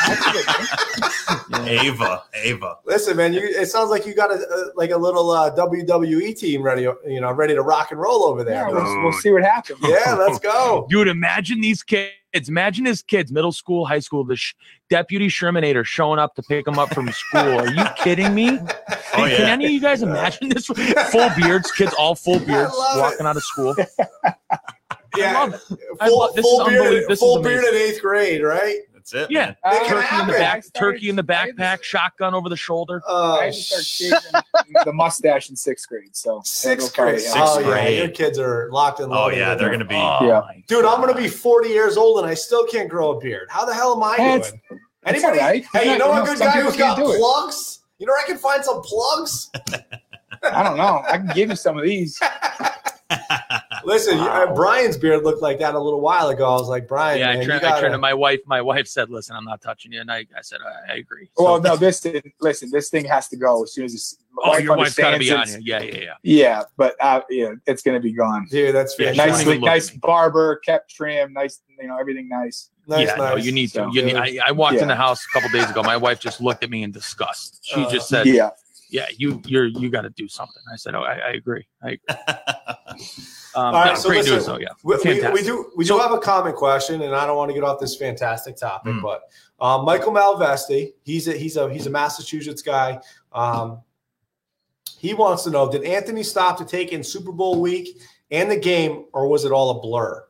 Ava, Ava. Listen, man, you, it sounds like you got a, a like a little uh, W W E team ready, you know, ready to rock and roll over there. Yeah, we'll, we'll see what happens. Yeah, let's go. Dude, imagine these kids. Imagine his kids, middle school, high school, the sh- deputy Shermanator showing up to pick them up from school. Are you kidding me? Oh, Can yeah. any of you guys imagine this? Full beards, kids all full beards love it. walking out of school. Yeah, I love it. I full, love- this full is beard, unbelievable. This is full beard amazing. in eighth grade, right? That's it. Yeah. man. Uh, It can Turkey in the happen. back, I started- turkey in the backpack, shotgun over the shoulder. Oh, I had to start sh- shaving the mustache in sixth grade. So sixth that'll grade. probably- oh, Sixth yeah, grade. your kids are locked in. Oh loaded yeah, with they're it. gonna be. Oh, Yeah. my Dude, I'm gonna God. be forty years old and I still can't grow a beard. How the hell am I That's- doing? That's Anybody? all right. Hey, you Yeah, know you a know, good some guy people who's got can't do it. plugs? You know where I can find some plugs? I don't know. I can give you some of these. Listen, you- uh, Brian's beard looked like that a little while ago. I was like, Brian, Yeah, man, I you turned, I gotta- turned to my wife. My wife said, "Listen, I'm not touching you," and I, I said, "I, I agree." So- Well, no, this didn't. Listen, this thing has to go as soon as it's. my oh, your wife's got to be on understands here. it's- Yeah, yeah, yeah. Yeah, but uh, yeah, it's gonna be gone. Dude, that's Yeah, fantastic. she won't Nice, even look nice at me. barber, kept trim, nice, you know, everything nice. Nice, yeah, no, nice. you need to. So- You need, I, I walked in Yeah. the house a couple days ago. My wife just looked at me in disgust. She Uh, just said, "Yeah, Yeah, you, you're, you got to do something." I said, "Oh, I, I agree. I agree." Um, All right, no, so great listen, news, though. Yeah, We, we, fantastic. we do we So- do have a comment question, and I don't want to get off this fantastic topic, Mm. but um, Michael Malvesti, he's a he's a he's a Massachusetts guy. Um, he wants to know: did Anthony stop to take in Super Bowl week and the game, or was it all a blur?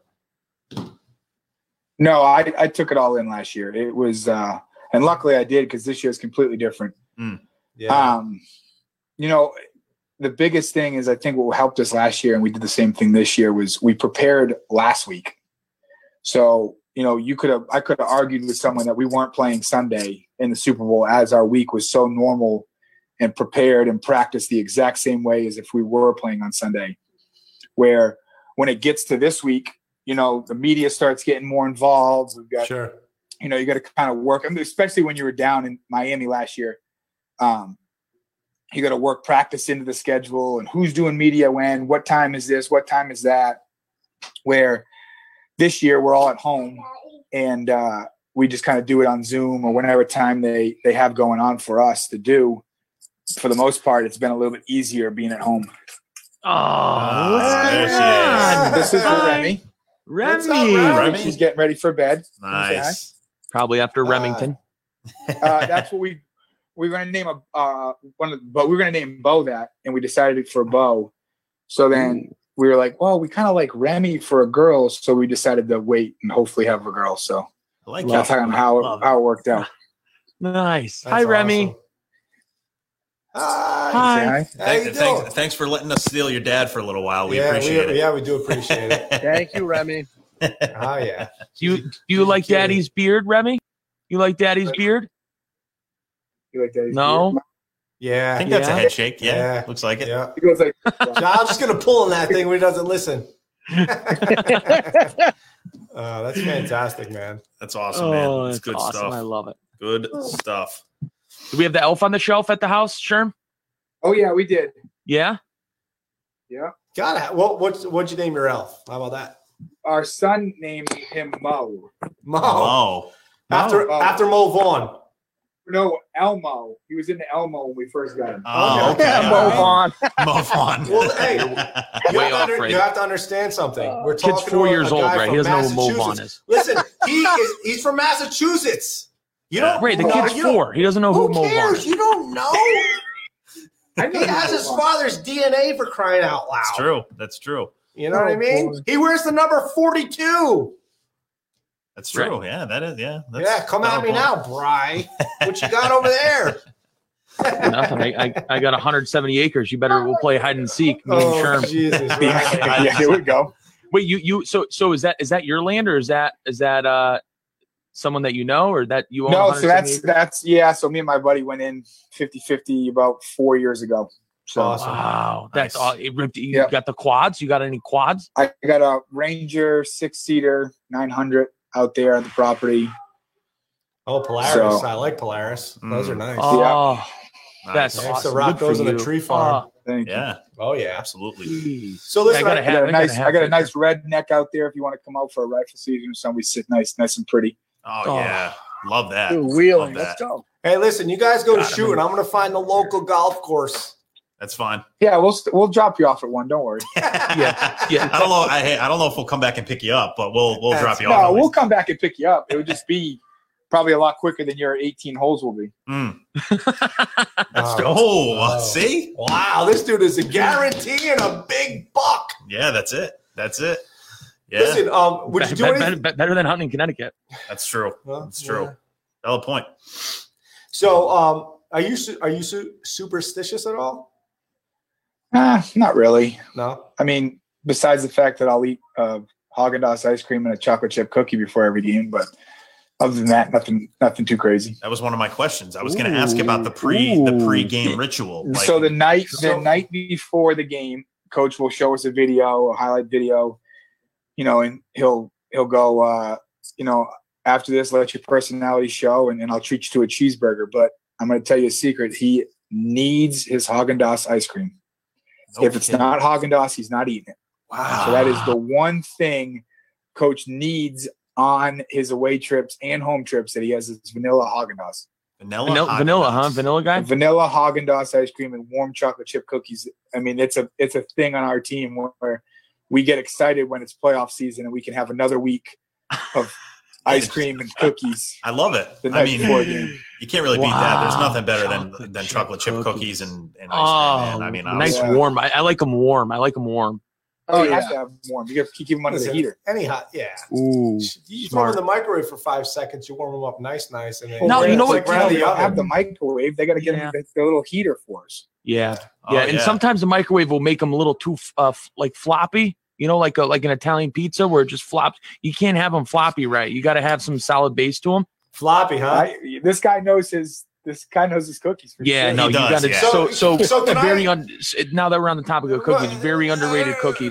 no, I, I took it all in last year. It was, uh, and luckily I did because this year is completely different. Yeah, Um, you know, the biggest thing is I think what helped us last year, and we did the same thing this year, was we prepared last week. So, you know, you could have, I could have argued with someone that we weren't playing Sunday in the Super Bowl as our week was so normal and prepared and practiced the exact same way as if we were playing on Sunday. where when it gets to this week, you know, the media starts getting more involved. We've got, Sure. you know, you got to kind of work, I mean, especially when you were down in Miami last year. Um, you got to work practice into the schedule and who's doing media when, what time is this, what time is that, where this year we're all at home and uh, we just kind of do it on Zoom or whenever time they, they have going on for us to do. For the most part, it's been a little bit easier being at home. Oh, what's there going she on? is. This is for Hi. Remy. What's up, Remy. Remy? Remy? She's getting ready for bed. Nice. Probably after Uh, Remington. Uh, that's what we we were going to name a uh, one of, but we were going to name Bo that, and we decided for Bo. So then we were like, well, we kind of like Remy for a girl, so we decided to wait and hopefully have a girl. So I like that's it. kind of how Love it, how it worked out. Nice. That's Hi, Remy. awesome. Hi. Hi. Say hi. How you Thank- doing? thanks, thanks for letting us steal your dad for a little while. We yeah, appreciate we, it. Yeah, we do appreciate it. Thank you, Remy. Oh, yeah. Do you do you like She's a Daddy's beard, Remy? You like Daddy's beard? You like that? No. Yeah. I think that's Yeah. a head shake. Yeah, Yeah. looks like it. Yeah. He goes like, I'm just going to pull on that thing when he doesn't listen. uh, that's fantastic, man. That's awesome, man. Oh, It's that's good awesome. stuff. I love it. Good stuff. Do we have the elf on the shelf at the house, Sherm? oh yeah, we did. Yeah. Yeah. Gotta have, what, what's, what'd you name your elf? How about that? Our son named him Mo. Mo. Oh, After, Mo. after Mo Vaughn. No, Elmo. He was in the Elmo when we first got him. oh, Okay. okay. Yeah, all move right. on. Move on. Well, hey, You, Way have to off, under- Ray. you have to understand something. We're talking Kid's four to a- years a old, guy right? from He doesn't know who Mo Vaughn Massachusetts. is. Listen, he is he's from Massachusetts. You Yeah. don't Right, the you know, kid's you don't- four. He doesn't know who, Who Mo Vaughn cares? is. You don't know. I know He who has Mo his Vaughn. father's D N A for crying out loud. That's true. That's true. You know what I Oh, mean? boy. He wears the number forty-two. That's true. Yeah, that is. Yeah. That's, Yeah, come at that'll me point. now, Bry. What you got over there? Nothing. I, I, I got one hundred seventy acres. You better we'll play hide and seek. Me and Oh, Sherm. Jesus. Yeah, Right. yeah, here we go. Wait, you you so so is that is that your land or is that is that uh someone that you know or that you own? No, one so hundred seventy that's acres? that's yeah. So me and my buddy went in fifty-fifty about four years ago. So Awesome. Wow, that's Nice. all. You Yep. got the quads. You got any quads? I got a Ranger six-seater nine hundred out there on the property. Oh, Polaris. So- I like Polaris. Those are nice. Oh, that's Nice. I used to awesome. rock Good those for on the you. tree farm. Oh, Thank you. Yeah, Oh, yeah. absolutely. geez. So listen, I gotta I- I have. got a I nice, gotta have I got a that. nice redneck out there. If you want to come out for a rifle season or something, we sit nice, nice and pretty. Oh, Oh. yeah, love that. Dude, wheeling. Love Let's that. go. Hey, listen, you guys go Got him. shooting. I'm going to find the local golf course. That's fine. Yeah, we'll st- we'll drop you off at one. Don't worry. Yeah, yeah. I don't know. I I don't know if we'll come back and pick you up, but we'll we'll That's- drop you No, off. at we'll least. come back and pick you up. It would just be probably a lot quicker than your eighteen holes will be. Mm. Wow. Oh, Wow. see? Wow, this dude is a guarantee and a big buck. Yeah, that's it. That's it. Yeah, Listen, um, would you do better, anything? better, better than hunting in Connecticut. that's true. Well, That's true. yeah. Valid point. So, um, are you su- are you su- superstitious at all? Ah, not really. No. I mean, besides the fact that I'll eat uh, Haagen-Dazs ice cream and a chocolate chip cookie before every game, but other than that, nothing, nothing too crazy. That was one of my questions. I was going to ask about the pre Ooh. the pre-game ritual. Like, so the night, so- the night before the game, coach will show us a video, a highlight video, you know, and he'll he'll go, uh, you know, after this, let your personality show, and, and I'll treat you to a cheeseburger. But I'm going to tell you a secret: he needs his Haagen-Dazs ice cream. no if it's kidding. not Haagen-Dazs, he's not eating it. wow, So that is the one thing coach needs on his away trips and home trips that he has is vanilla Haagen-Dazs. vanilla, Vanilla, vanilla, huh? Haagen-Dazs. Vanilla guy. Vanilla Haagen-Dazs ice cream and warm chocolate chip cookies. I mean, it's a it's a thing on our team where we get excited when it's playoff season and we can have another week of ice cream and cookies I love it. the I night mean, before the game. you can't really beat that. There's Wow. nothing better than Chocolate than chip chocolate chip cookies, cookies. and, and ice Oh, cream. Man. I mean, nice honestly. Yeah. warm. I, I like them warm. I like them warm. Oh, you yeah. have to have them warm. You have to keep them under the Listen, heater. Any hot, yeah. Ooh, You throw them in smart. the microwave for five seconds. You warm them up nice, nice, and then No, you know it's what? like They right out of don't the have oven. the microwave. They got to get Yeah. the, the little heater for us. Yeah, Oh, yeah. And sometimes the microwave will make them a little too uh, f- like floppy. You know, like a, like an Italian pizza where it just flops. You can't have them floppy, right? You got to have some solid base to them. Floppy, huh? I, this guy knows his. This guy knows his cookies. For Yeah, sure. no, He you does, got to. yeah. So, so, So can very I- un, now that we're on the topic of cookies, very underrated cookies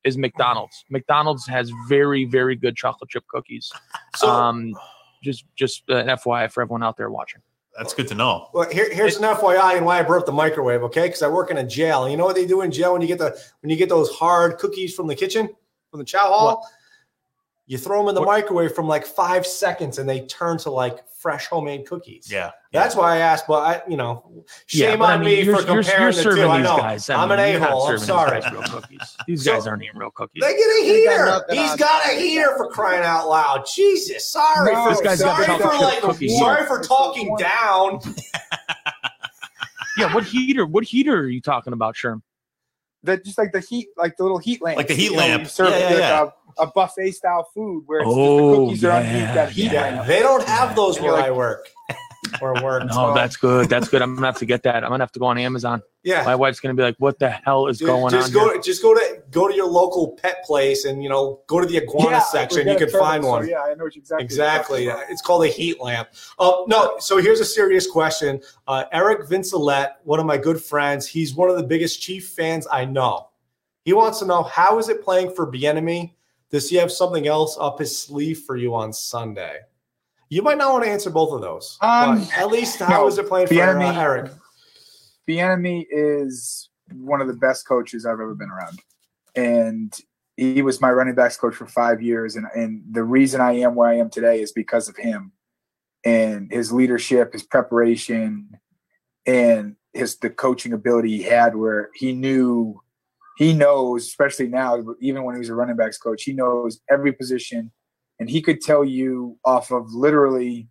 is McDonald's. McDonald's has very, very good chocolate chip cookies. So, um, just just uh, an F Y I for everyone out there watching. That's good to know. Well, here, here's an F Y I and why I brought up the microwave, okay? Because I work in a jail. And you know what they do in jail when you get the when you get those hard cookies from the kitchen, from the chow hall? What? You throw them in the What? microwave from like five seconds, and they turn to like fresh homemade cookies. Yeah. That's yeah. why I asked. But I, you know, Yeah, shame but I on mean, me you're- for you're- comparing you're the serving two. I these know. guys. I I'm mean, an you're not a-hole. I'm serving these sorry. guys real cookies. These So- guys aren't eating real cookies. They get a They got heater. nothing He's on- got a heater for crying out loud. Jesus, sorry No, for this guy's sorry got for chocolate like chip cookies. sorry for It's talking the down. Yeah, what heater? What heater are you talking about, Sherm? The, just like the heat, like the little heat lamp. Like the heat You know, lamp. You serve Yeah, yeah, like yeah. A, a buffet style food where it's Oh, just the cookies are yeah, underneath that heat yeah. lamp. They don't have those And where you're I like- work. Or work. No, that's good. That's good. I'm gonna have to get that. I'm gonna have to go on Amazon. yeah. My wife's gonna be like, "What the hell is Just, going just on?" go here? to just go to go to your local pet place and you know go to the iguana Yeah, section. we've You got a can turtle, find so one. yeah, I know what exactly. Exactly. what you're talking It's called a heat lamp. Oh, no. So here's a serious question. Uh, Eric Vincelette, one of my good friends, he's one of the biggest Chief fans I know. He wants to know, how is it playing for Bieniemy? Does he have something else up his sleeve for you on Sunday? You might not want to answer both of those. Um, but at least how no, is it playing for Bieniemy- uh, Eric? Bieniemy is one of the best coaches I've ever been around, and he was my running backs coach for five years. And and the reason I am where I am today is because of him and his leadership, his preparation, and his the coaching ability he had, where he knew, he knows, especially now, even when he was a running backs coach, he knows every position, and he could tell you off of literally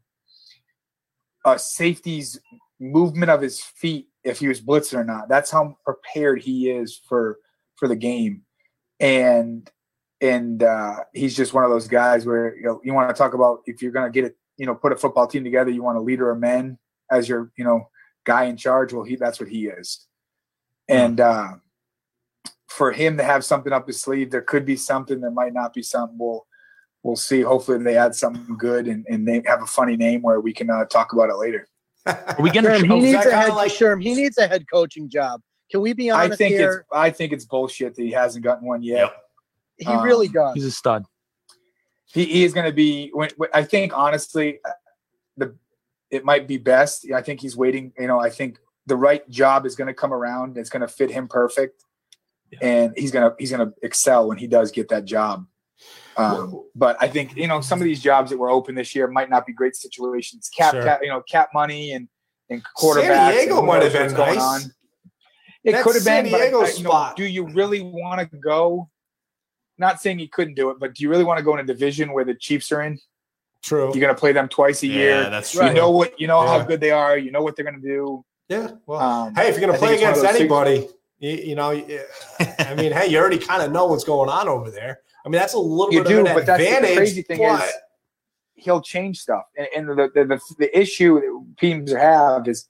a safety's movement of his feet if he was blitzing or not. That's how prepared he is for for the game. And and uh, he's just one of those guys where, you know, you want to talk about if you're going to get it, you know, put a football team together, you want a leader of men as your, you know, guy in charge. Well, he that's what he is. And uh, for him to have something up his sleeve, there could be something, there might not be something. We'll we'll see. Hopefully they add something good and, and they have a funny name where we can uh, talk about it later. Are we getting? Sherm, a he is needs that a head. kinda like- Sherm, he needs a head coaching job. Can we be I honest think here? it's I think it's bullshit that he hasn't gotten one yet. Yep. He um, really does. He's a stud. He, he is going to be. When, when, I think honestly, the it might be best. I think he's waiting. You know, I think the right job is going to come around. It's going to fit him perfect, Yeah. and he's gonna he's gonna excel when he does get that job. Um, but I think, you know, some of these jobs that were open this year might not be great situations. Cap, Sure. cap you know, cap money and and quarterbacks. San Diego and who might have knows been what's going nice. on. It That could have San been, but Diego uh, you know, spot. do you really want to go? Not saying you couldn't do it, but do you really want to go in a division where the Chiefs are in? True. You're going to play them twice a Yeah, year. that's You true. Right. know what? You know Yeah. how good they are. You know what they're going to do. Yeah. Well, Um, hey, if you're going I to think play it's one of against those anybody, you, you know, you- I mean, hey, you already kind of know what's going on over there. I mean, that's a little You bit do, of an but that's the advantage. crazy thing but- is he'll change stuff. And, and the, the the the issue that teams have is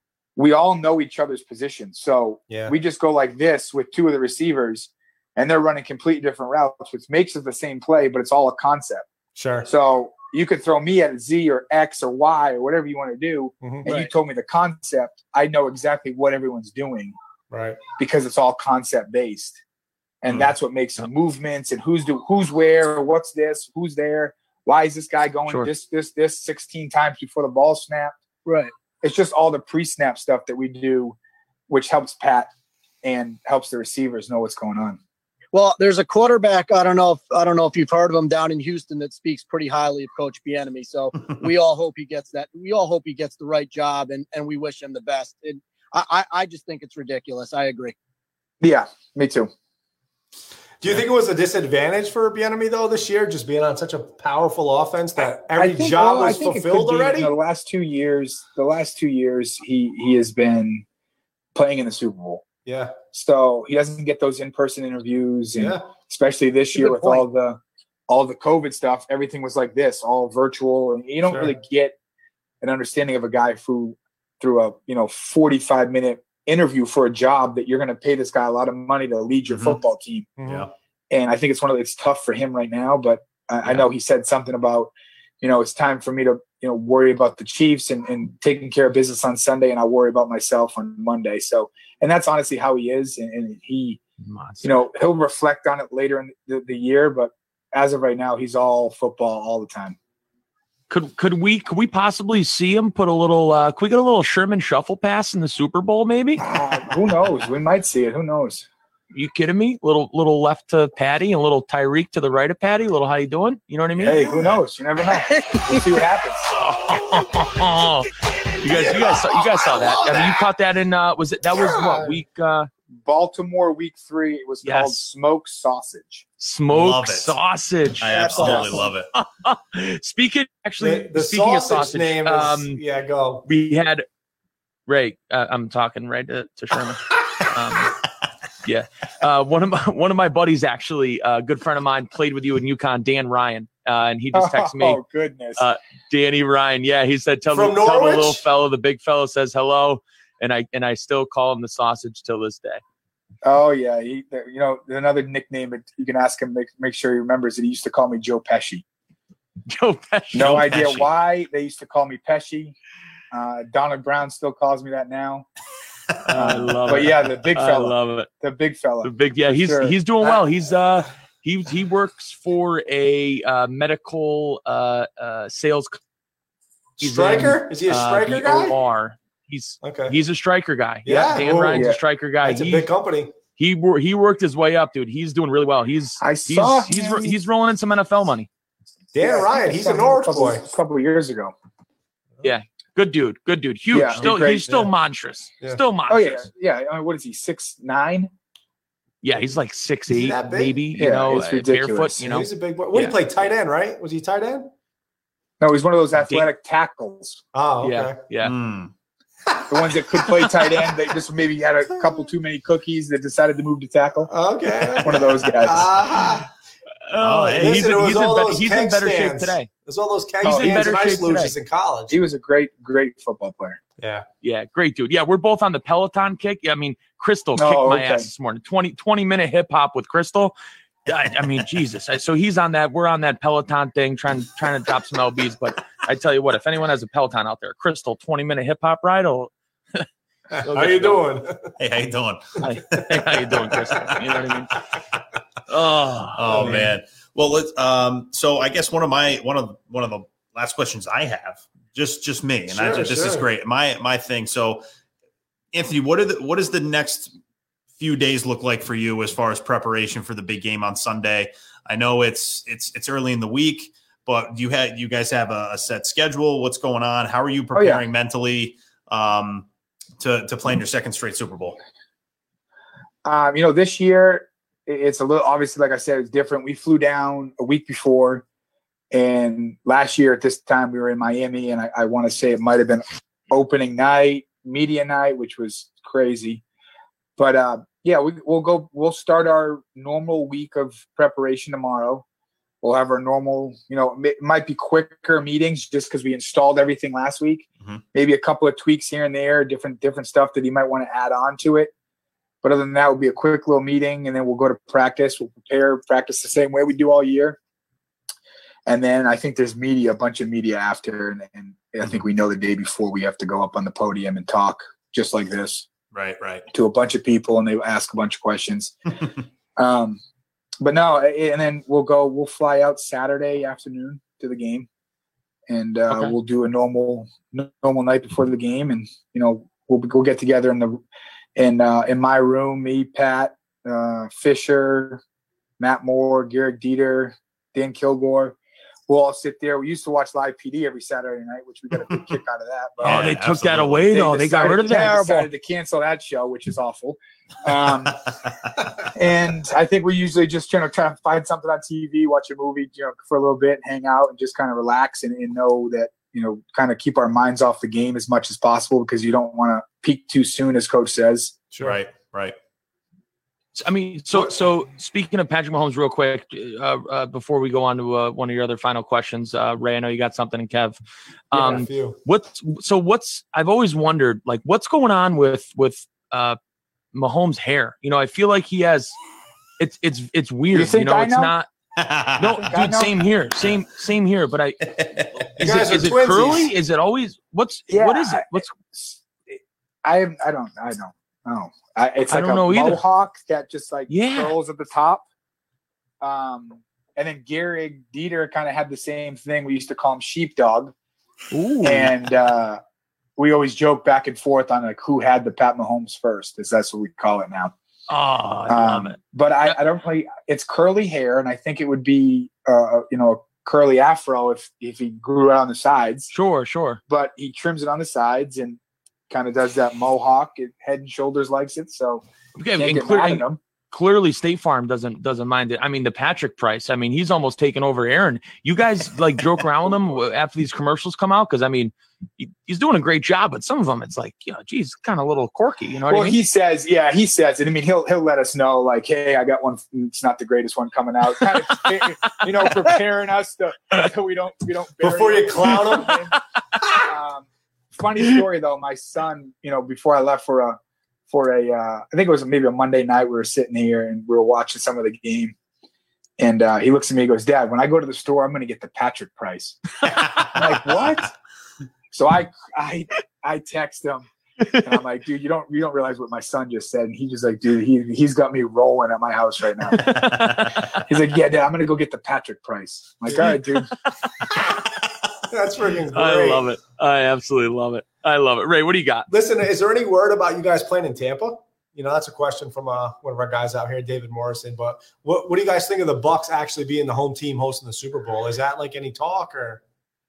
we all know each other's positions. So yeah. we just go like this with two of the receivers, and they're running completely different routes, which makes it the same play, but it's all a concept. Sure. So you could throw me at a Z or X or Y or whatever you want to do, Mhm. and you Right. told me the concept. I know exactly what everyone's doing Right. because it's all concept based. And Mm. that's what makes the movements and who's do who's where, what's this, who's there, why is this guy going Sure. this, this, this sixteen times before the ball snapped. right. It's just all the pre-snap stuff that we do, which helps Pat and helps the receivers know what's going on. Well, there's a quarterback. I don't know if I don't know if you've heard of him down in Houston that speaks pretty highly of Coach Bieniemy. So we all hope he gets that. We all hope he gets the right job, and and we wish him the best. And I I, I just think it's ridiculous. I agree. Yeah, me too. Do you think it was a disadvantage for Bieniemy though this year, just being on such a powerful offense that every I think- job well, I was think it could fulfilled be, already? you know, the last two years, the last two years, he he has been playing in the Super Bowl. yeah. So he doesn't get those in-person interviews, and Yeah. especially this That's a year good with point. all the all the COVID stuff, everything was like this, all virtual, and you don't Sure. really get an understanding of a guy who through a you know forty-five minute interview for a job that you're going to pay this guy a lot of money to lead your Mhm. football team. Mhm. Yeah. And I think it's one of the, it's tough for him right now, but I, I Yeah. know he said something about, you know, it's time for me to, you know, worry about the Chiefs and, and taking care of business on Sunday, and I'll worry about myself on Monday. So, and that's honestly how he is. And, and he, Monster. you know, he'll reflect on it later in the, the year, but as of right now, he's all football all the time. Could could we could we possibly see him put a little? Uh, could we get a little Sherman shuffle pass in the Super Bowl? Maybe. Uh, who knows? We might see it. Who knows? You kidding me? Little little left to Patty and a little Tyreek to the right of Patty. Little how you doing? You know what I mean? Hey, who knows? You never know. We'll see what happens. you guys, you guys, saw, you guys saw that. I mean, you caught that in. Uh, was it that was what week? Uh, Baltimore week three. It was Yes. called smoked sausage. smoked Love it. sausage. I absolutely awesome. love it. Speaking actually, The, the speaking sausage, of sausage, name is um, yeah. Go. we had Ray. Uh, I'm talking right to, to Sherman. Um, yeah, uh, one of my one of my buddies, actually, a good friend of mine, played with you in UConn, Dan Ryan, uh, and he just texted me, Oh goodness. uh, Danny Ryan. Yeah, he said, "Tell, From the, tell the Norwich? little fellow, the big fellow says hello," and I and I still call him the sausage till this day. oh yeah. He, you know, another nickname that you can ask him. Make make sure he remembers it. He used to call me Joe Pesci. Joe Pesci. No Joe idea Pesci. why they used to call me Pesci. Uh, Donald Brown still calls me that now. I love But it. yeah, the big I fella, love it. the big fella. The big, yeah, For he's sure. he's doing well. He's uh he he works for a uh, medical uh, uh, sales. c- he's in, Striker? Is he a uh, striker the guy? O R. He's Okay. he's a striker guy. Yeah. Dan Oh, Ryan's yeah. a striker guy. That's a He big company. he wor- he worked his way up, dude. He's doing really well. He's I he's saw he's him. ro- he's rolling in some N F L money. Dan Yeah, I Ryan. think I He's saw a him Norwich couple, boy. A couple of years ago. Good dude. Good dude. Huge. Yeah, he's still great, he's still yeah. monstrous. Yeah. Still Oh monstrous. yeah, yeah. I mean, what is he? Six nine? Yeah, he's like six Is he eight, that big? maybe. You Yeah, know, it's uh, ridiculous. barefoot. You know, He's a big boy. What did Yeah. he play? Tight end, right? Was he tight end? No, he's one of those athletic tackles. Oh, okay. yeah, yeah. Mm. The ones that could play tight end. They just maybe had a couple too many cookies that decided to move to tackle. Okay. One of those guys. Ah, Oh, hey, he's, listen, it in, was he's, in, all be- those he's in keg better shape stands. today. there's all those keg He's in stands better and ice shape luges today. in college. He was a great, great football player. Yeah. Yeah, great dude. Yeah, we're both on the Peloton kick. I mean, Crystal Oh, kicked my okay. ass this morning. twenty, twenty minute hip hop with Crystal. I, I mean, Jesus. I- So he's on that. We're on that Peloton thing, trying trying to drop some L Bs. But I tell you what, if anyone has a Peloton out there, Crystal, twenty minute hip hop ride. Will How you doing? Hey, how you doing? Hey, how you doing, Crystal? You know what I mean? Oh, Oh man. Well, let's. Um. So I guess one of my one of one of the last questions I have, just just me, and I Sure, just, this is sure. great. My my thing. So, Anthony, what are the what does the next few days look like for you as far as preparation for the big game on Sunday? I know it's it's it's early in the week, but do you had you guys have a, a set schedule? What's going on? How are you Oh, yeah. preparing mentally um, to to play in your second straight Super Bowl? Um, you know, this year it- it's a little obviously, like I said, it's different. We flew down a week before, and last year at this time we were in Miami, and I, I want to say it might have been opening night, media night, which was crazy. But uh, yeah, we, we'll go. We'll start our normal week of preparation tomorrow. We'll have our normal, you know, it might be quicker meetings just because we installed everything last week. Mhm. Maybe a couple of tweaks here and there, different different stuff that you might want to add on to it. But other than that, it'll be a quick little meeting, and then we'll go to practice. We'll prepare, practice the same way we do all year. And then I think there's media, a bunch of media after, and, and I think we know the day before we have to go up on the podium and talk just like this Right, right. to a bunch of people, and they ask a bunch of questions. um, but no, and then we'll go. We'll fly out Saturday afternoon to the game, and uh, Okay. we'll do a normal normal night before the game, and you know we'll we'll get together in the in uh, in my room. Me, Pat, uh, Fisher, Matt Moore, Garrett Dieter, Dan Kilgore. We'll all sit there. We used to watch Live P D every Saturday night, which we got a big kick out of that. But oh, Yeah, they took that absolutely. away though. They got decided- rid of they that. Decided to cancel that show, which is awful. Um, and I think we usually just trying to try to find something on T V, watch a movie, you know, for a little bit, hang out, and just kind of relax and, and know that you know, kind of keep our minds off the game as much as possible because you don't want to peak too soon, as Coach says. Sure. Right, right. I mean, so so speaking of Patrick Mahomes, real quick, uh, uh, before we go on to uh, one of your other final questions, uh, Ray, I know you got something, and Kev. Yeah, Um, a few. What's so what's I've always wondered, like, what's going on with with uh, Mahomes' hair? You know, I feel like he has it's it's it's weird. You, think know, I it's know? not. No, I dude, know. same here, same same here. But I You is guys it, are is it twinsies. curly? Is it always what's Yeah, what is it? What's I I don't I don't Oh, I, it's I like don't a know either. mohawk that just like Yeah. curls at the top. Um, and then Gehrig Dieter kind of had the same thing. We used to call him Sheepdog, Ooh. and uh, we always joke back and forth on like who had the Pat Mahomes first. Is that's what we call it now. Oh, I love Um, it. But I, I don't really. It's curly hair, and I think it would be uh, you know a curly afro if if he grew it on the sides. Sure, sure. But he trims it on the sides and kind of does that mohawk. It, head and shoulders likes it, so Okay, can't and get clear- mad and at him. clearly State Farm doesn't doesn't mind it. I mean, the Patrick Price. I mean, he's almost taken over Aaron. You guys like joke around with him after these commercials come out because I mean, he, he's doing a great job, but some of them it's like, you know, geez, kind of a little quirky. You know what Well, I mean? he says, yeah, he says it. I mean, he'll he'll let us know, like, hey, I got one. It's not the greatest one coming out. Kind of, you know, preparing us to so we don't we don't bury Before you it. clown him. um, funny story though. My son, you know, before I left for a for a, uh, I think it was maybe a Monday night. We were sitting here and we were watching some of the game, and uh, he looks at me, and goes, "Dad, when I go to the store, I'm going to get the Patrick Price." I'm like, what? So I I I text him, and I'm like, dude, you don't you don't realize what my son just said, and he just like, dude, he he's got me rolling at my house right now. He's like, yeah, Dad, I'm going to go get the Patrick Price. I'm like, all right, dude. That's freaking great. I love it. I absolutely love it. I love it. Ray, what do you got? Listen, is there any word about you guys playing in Tampa? You know, that's a question from uh, one of our guys out here, David Morrison. But what, what do you guys think of the Bucs actually being the home team hosting the Super Bowl? Is that like any talk or?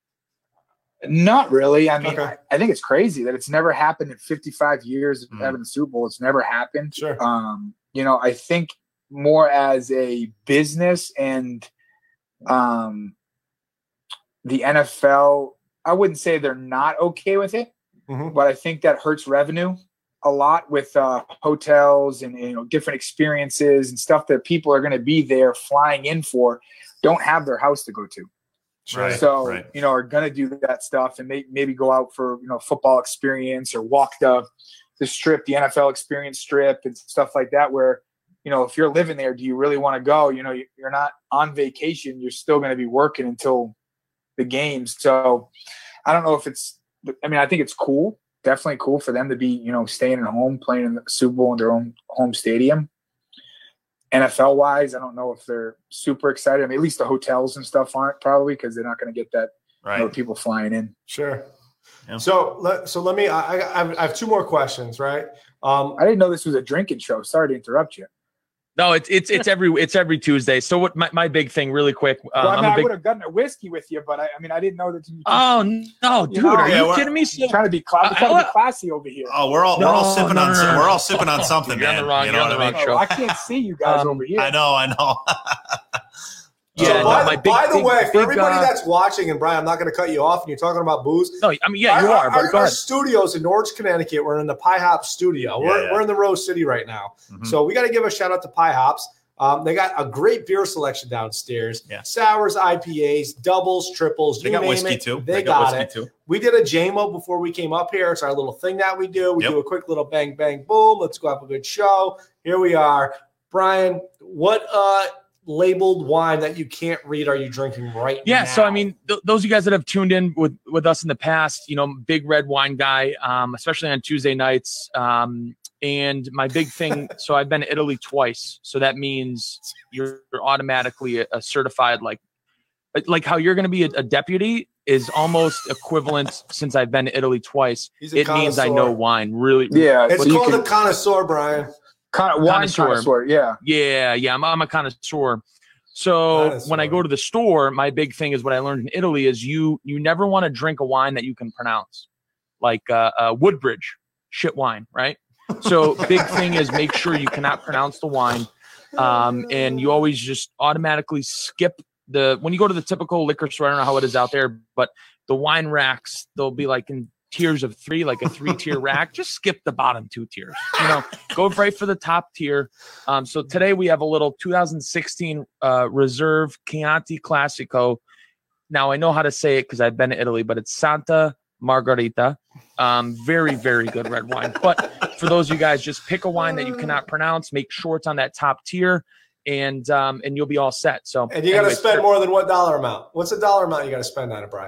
Not really. I mean, Okay. I, I think it's crazy that it's never happened in fifty-five years of Mm. having the Super Bowl. It's never happened. Sure. Um, you know, I think more as a business and um, the N F L, I wouldn't say they're not okay with it, Mhm. but I think that hurts revenue a lot with uh, hotels and, you know, different experiences and stuff that people are going to be there flying in for, don't have their house to go to. Sure. Right. So, right. you know, are going to do that stuff and may, maybe go out for, you know, football experience or walk the, the strip, the N F L experience strip and stuff like that, where, you know, if you're living there, do you really want to go? You know, you- you're not on vacation. You're still going to be working until the games. So I don't know if it's, I mean, I think it's cool. Definitely cool for them to be, you know, staying at home, playing in the Super Bowl in their own home stadium. N F L wise, I don't know if they're super excited. I mean, at least the hotels and stuff aren't probably because they're not going to get that Right. you know, people flying in. Sure. Yeah. So let so let me. I, I I have two more questions, right? Um, I didn't know this was a drinking show. Sorry to interrupt you. No, it's it's it's every it's every Tuesday. So what my, my big thing really quick. Um, well, I mean, I'm a I big, would have gotten a whiskey with you, but I, I mean, I didn't know that you. oh no, dude, know, are yeah, you we're- kidding me? So, I'm trying to be, cla- I'm I- trying to I- be classy over here. Oh, we're all No, we're all sipping no, on no, some- no. we're all sipping on something, You're on man. the wrong- you you're know on the what I wrong mean? show. Oh, I can't see you guys Um, over here. I know, I know. so Yeah, no, by, my the- big- by the big- way, for big, everybody uh, that's watching, and Brian, I'm not going to cut you off, and you're talking about booze. no, I mean, yeah, you our, are. But Our, go our ahead. studios in Norwich, Connecticut. We're in the Pie Hops studio. Yeah, we're, yeah. we're in the Rose City right now. Mhm. So we got to give a shout out to Pie Hops. Um, they got a great beer selection downstairs. Yeah. Sours, I P As, doubles, triples. They you got name whiskey it, too. They, got, whiskey it. too. We did a J M O before we came up here. It's our little thing that we do. We Yep. do a quick little bang, bang, boom. Let's go have a good show. Here we are. Brian, what uh, labeled wine that you can't read are you drinking right now? Yeah, so I mean, th- those of you guys that have tuned in with with us in the past, you know, big red wine guy, um, especially on Tuesday nights. Um, and my big thing, so I've been to Italy twice, so that means you're automatically a, a certified like, like how you're going to be a, a deputy is almost equivalent. Since I've been to Italy twice, He's a it means I know connoisseur. wine really. yeah, It's but you called can, a connoisseur, Brian. kind of wine connoisseur. connoisseur. Yeah, Yeah, yeah, I'm, I'm a connoisseur. So Connoisseur. when I go to the store, my big thing is what I learned in Italy is you you never want to drink a wine that you can pronounce, like uh, uh, Woodbridge, shit wine, right? So big thing is make sure you cannot pronounce the wine, um, and you always just automatically skip the when you go to the typical liquor store. I don't know how it is out there, but the wine racks they'll be like in tiers of three, like a three tier rack. Just skip the bottom two tiers. You know, go right for the top tier. Um, so today we have a little two thousand sixteen uh, Reserve Chianti Classico. Now I know how to say it because I've been to Italy, but it's Santa Margherita. Um, very, very good red wine. But for those of you guys, just pick a wine that you cannot pronounce. Make sure it's on that top tier, and um, and you'll be all set. So And you got to anyways, spend more than what dollar amount? What's the dollar amount you got to spend on it, Brian?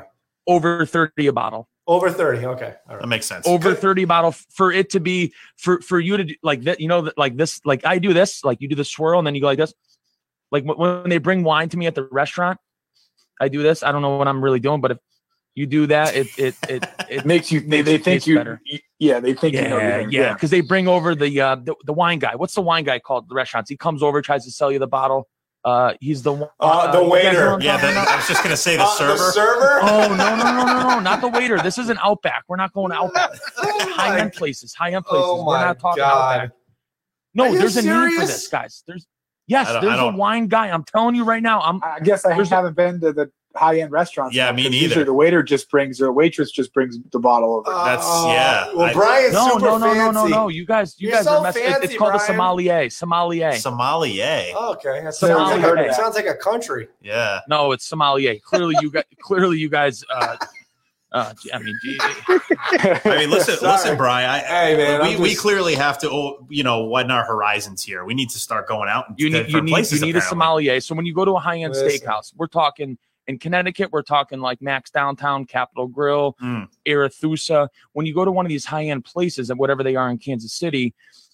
over thirty a bottle. Over thirty. Okay. All That right. makes sense. Over thirty a bottle for it to be for for you to do like that, you know, that like this, like I do this, like you do the swirl and then you go like this. Like when, when they bring wine to me at the restaurant, I do this. I don't know what I'm really doing, but if you do that, it it it it It makes you. They, makes they it think taste you. better. Yeah, they think you know. Yeah, you're- yeah, because they bring over the uh the, the wine guy. What's the wine guy called? The restaurants. He comes over, tries to sell you the bottle. Uh, he's the one. Uh, the you guys know waiter. what I'm Yeah, talking the, about? I was just gonna say the Uh, server. The server? Oh no no no no no! Not the waiter. This isn't Outback. We're not going to Outback. Oh High my- end places. High end places. Oh We're my not talking God. Outback. No, Are you there's a need for serious? this, guys. There's yes, I don't- there's I a don't- wine guy. I'm telling you right now. I'm I guess I There's- haven't been to the high end restaurants. Yeah, yet, me 'cause neither. Usually the waiter just brings or waitress just brings the bottle over. That's- Uh, yeah, Well, I- Brian's no super no no fancy. no no no. You guys you You're guys so are messing. It, fancy, it's called a Brian. sommelier. Sommelier. Sommelier. Okay. That So sounds, I've like heard a, of that. sounds like a country. Yeah. No, it's sommelier. Clearly you guys. Clearly you guys. Uh, uh, I mean, gee, I mean, listen, Sorry. listen, Brian. I, Hey, man, we, I'm we just- clearly have to, oh, you know, widen our horizons here. We need to start going out. you need you different need places, you need a apparently. sommelier. So when you go to a high end Listen. steakhouse, we're talking in Connecticut. We're talking like Max Downtown, Capitol Grill, Mm. Arethusa. When you go to one of these high end places, and whatever they are in Kansas City,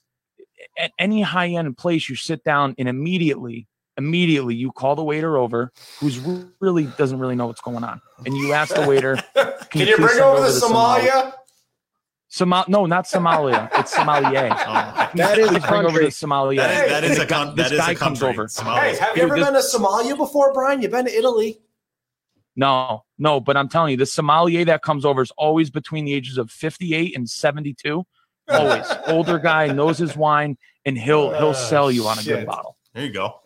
at any high end place, you sit down and immediately, immediately you call the waiter over, who's re- really doesn't really know what's going on, and you ask the waiter, Can, you you please bring send over the over the sommelier? Somalia? Somal no, not Somalia. It's sommelier. Oh, That is a Please bring over country. the sommelier. that is, that And is the a, guy- con- this that is guy a comes country. over. Somalia. Hey, have you Dude, ever this- been to Somalia before, Brian? You've been to Italy. No, no, but I'm telling you, the sommelier that comes over is always between the ages of fifty-eight and seventy-two. Always older guy, knows his wine, and he'll he'll Oh, sell you on a shit. good bottle. There you go.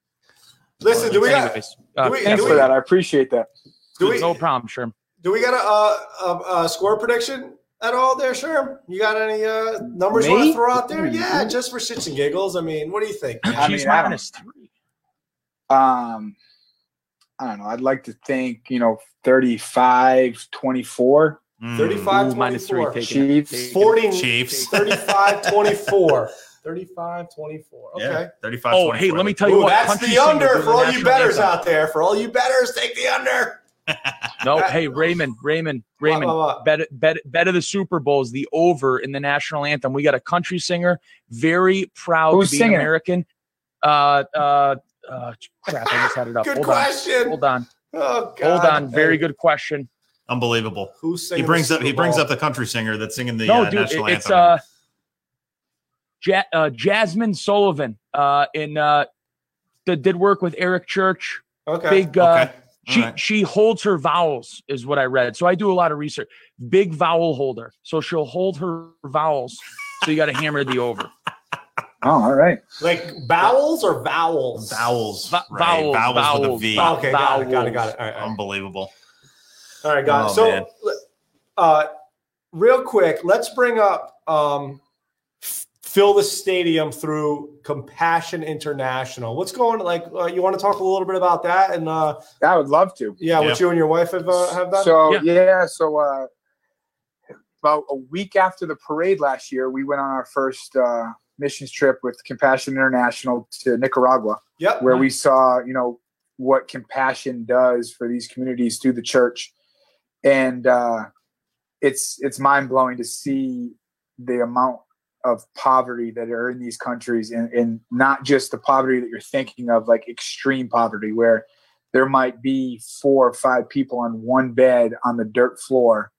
Listen, do we got Anyways, uh, do we- Thanks do for we- that. I appreciate that. do we no problem, sure. do we got a, a, a score prediction at all there, Sherm? You got any uh, numbers you want Me? to throw out there? Yeah, just for shits and giggles. I mean, what do you think? man? I She's mean, I don't- minus three. Um, I don't know. I'd like to think, you know, thirty-five twenty-four. Mm. thirty-five Ooh, minus three. twenty-four. Take it. Chiefs. Take it. forty Chiefs. thirty-five twenty-four. thirty-five twenty-four. Okay. Yeah, thirty-five. Oh, hey, let me tell you Ooh, what. that's country the singer under did for all you national betters anthem. out there. For all you betters, take the under. No, hey, Raymond, Raymond, Raymond. What, what, what? Bet, bet, bet of the Super Bowl is the over in the national anthem. We got a country singer, very proud Who's to be singing an it? American. Uh, uh, uh, crap, I just had it up. Good Hold question. on, hold on, Oh, God. hold on. Very Hey, good question. Unbelievable. Who's singing He brings the up. He Super brings Bowl? up the country singer that's singing the no, uh, dude, national it- it's anthem. uh, ja- uh, Jasmine Sullivan. Uh, in uh, that did work with Eric Church. Okay. Big. Uh, Okay. She All right. she holds her vowels, is what I read. So I do a lot of research. Big vowel holder. So she'll hold her vowels. So you got to hammer the over. Oh, all right. Like bowels or vowels? Vowels. Va- right. vowels, Vowels, with a vowels, V. vowels. Okay, got it, got it, got it. All right, all right. Unbelievable. All right, guys. Oh, so, man. uh, real quick, let's bring up um, f- fill the stadium through Compassion International. What's going like? Uh, you want to talk a little bit about that? And uh, I would love to. yeah, Yeah. what you and your wife have uh, have done. So Yeah. yeah, so uh, about a week after the parade last year, we went on our first uh, missions trip with Compassion International to Nicaragua, yep. where we saw, you know, what Compassion does for these communities through the church, and uh, it's it's mind blowing to see the amount of poverty that are in these countries, and, and not just the poverty that you're thinking of, like extreme poverty, where there might be four or five people on one bed on the dirt floor,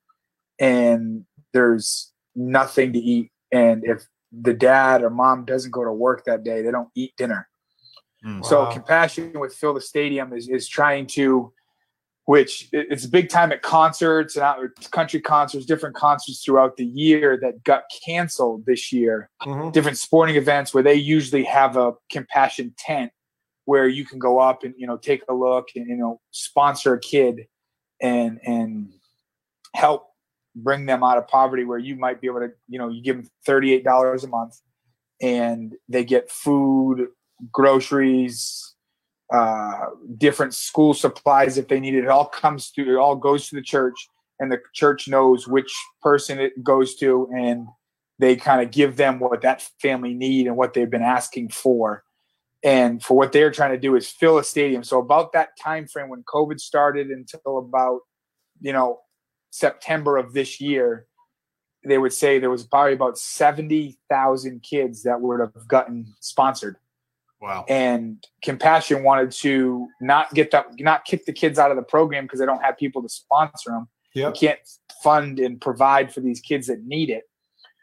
and there's nothing to eat. And if the dad or mom doesn't go to work that day, they don't eat dinner. Mm. So Wow. Compassion with Fill the Stadium is, is trying to, which it- it's a big time at concerts and out country concerts, different concerts throughout the year that got canceled this year. Mhm. Different sporting events where they usually have a Compassion tent where you can go up and, you know, take a look and, you know, sponsor a kid and, and help bring them out of poverty, where you might be able to, you know, you give them thirty-eight dollars a month and they get food, groceries, uh, different school supplies if they need it. It all comes through, it all goes to the church, and the church knows which person it goes to, and they kind of give them what that family need and what they've been asking for. And for what they're trying to do is fill a stadium. So about that time frame when COVID started until about you know, September of this year, they would say there was probably about seventy thousand kids that would have gotten sponsored. Wow. And Compassion wanted to not get that, not kick the kids out of the program because they don't have people to sponsor them. Yep. You can't fund and provide for these kids that need it.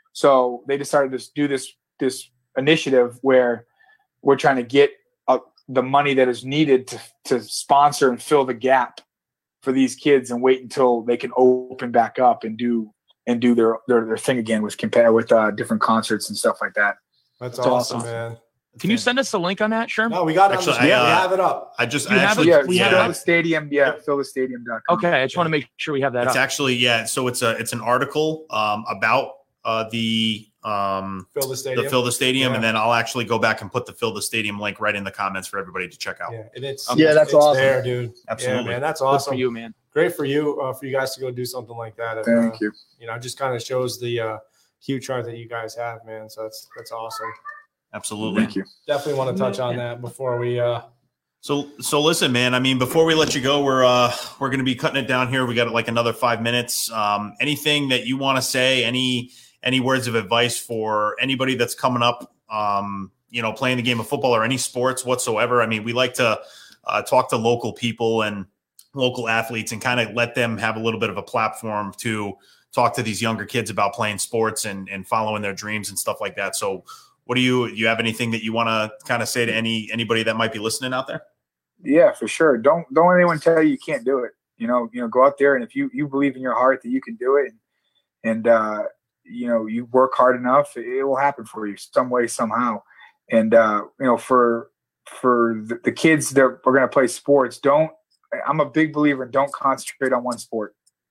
So they decided to do this, this initiative where we're trying to get uh, the money that is needed to, to sponsor and fill the gap for these kids and wait until they can open back up and do, and do their, their, their thing again with compare with uh, different concerts and stuff like that. That's, That's awesome, awesome. man. Can you send us a link on that, Sherm? No, we got it. Actually, on the, yeah, I, uh, we have it up. I just You I have actually, it? Yeah, we fill have the stadium. Yeah, fill the stadium dot com. Okay, I just want to make sure we have that It's up. actually yeah. So it's a it's an article um, about uh, the um, Fill the stadium. the Fill the Stadium, Yeah. and then I'll actually go back and put the Fill the Stadium link right in the comments for everybody to check out. Yeah, and it's Yeah, that's it's awesome. there, dude. Absolutely. Yeah, man, that's Good awesome. for you, man. Great for you, uh, for you guys to go do something like that. And, Thank uh, you. You know, it just kind of shows the uh, huge chart that you guys have, man. So that's that's awesome. Absolutely. Thank you. Definitely want to touch on that before we. Uh, So so listen, man. I mean, before we let you go, we're uh we're gonna be cutting it down here. We got like another five minutes. Um, anything that you want to say? Any any words of advice for anybody that's coming up? Um, you know, playing the game of football or any sports whatsoever. I mean, we like to uh, talk to local people and local athletes and kind of let them have a little bit of a platform to talk to these younger kids about playing sports and and following their dreams and stuff like that. So. What do you, you have anything that you want to kind of say to any, anybody that might be listening out there? Yeah, for sure. Don't, don't let anyone tell you you can't do it. You know, you know, go out there. And if you, you believe in your heart that you can do it and, and uh, you know, you work hard enough, it will happen for you some way, somehow. And, uh, you know, for, for the, the kids that are going to play sports, don't, I'm a big believer in don't concentrate on one sport.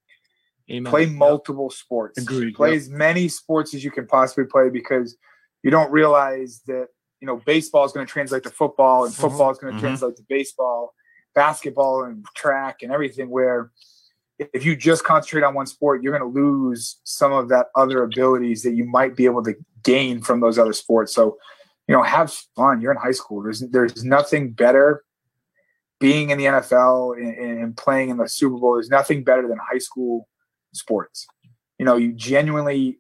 Amen. Play multiple sports. Agreed. Play Yep. as many sports as you can possibly play because you don't realize that, you know, baseball is going to translate to football and football is going to Mhm. translate to baseball, basketball and track and everything, where if you just concentrate on one sport, you're going to lose some of that other abilities that you might be able to gain from those other sports. So, you know, have fun. You're in high school. There's, there's nothing better being in the N F L and, and playing in the Super Bowl. There's nothing better than high school sports. You know, you genuinely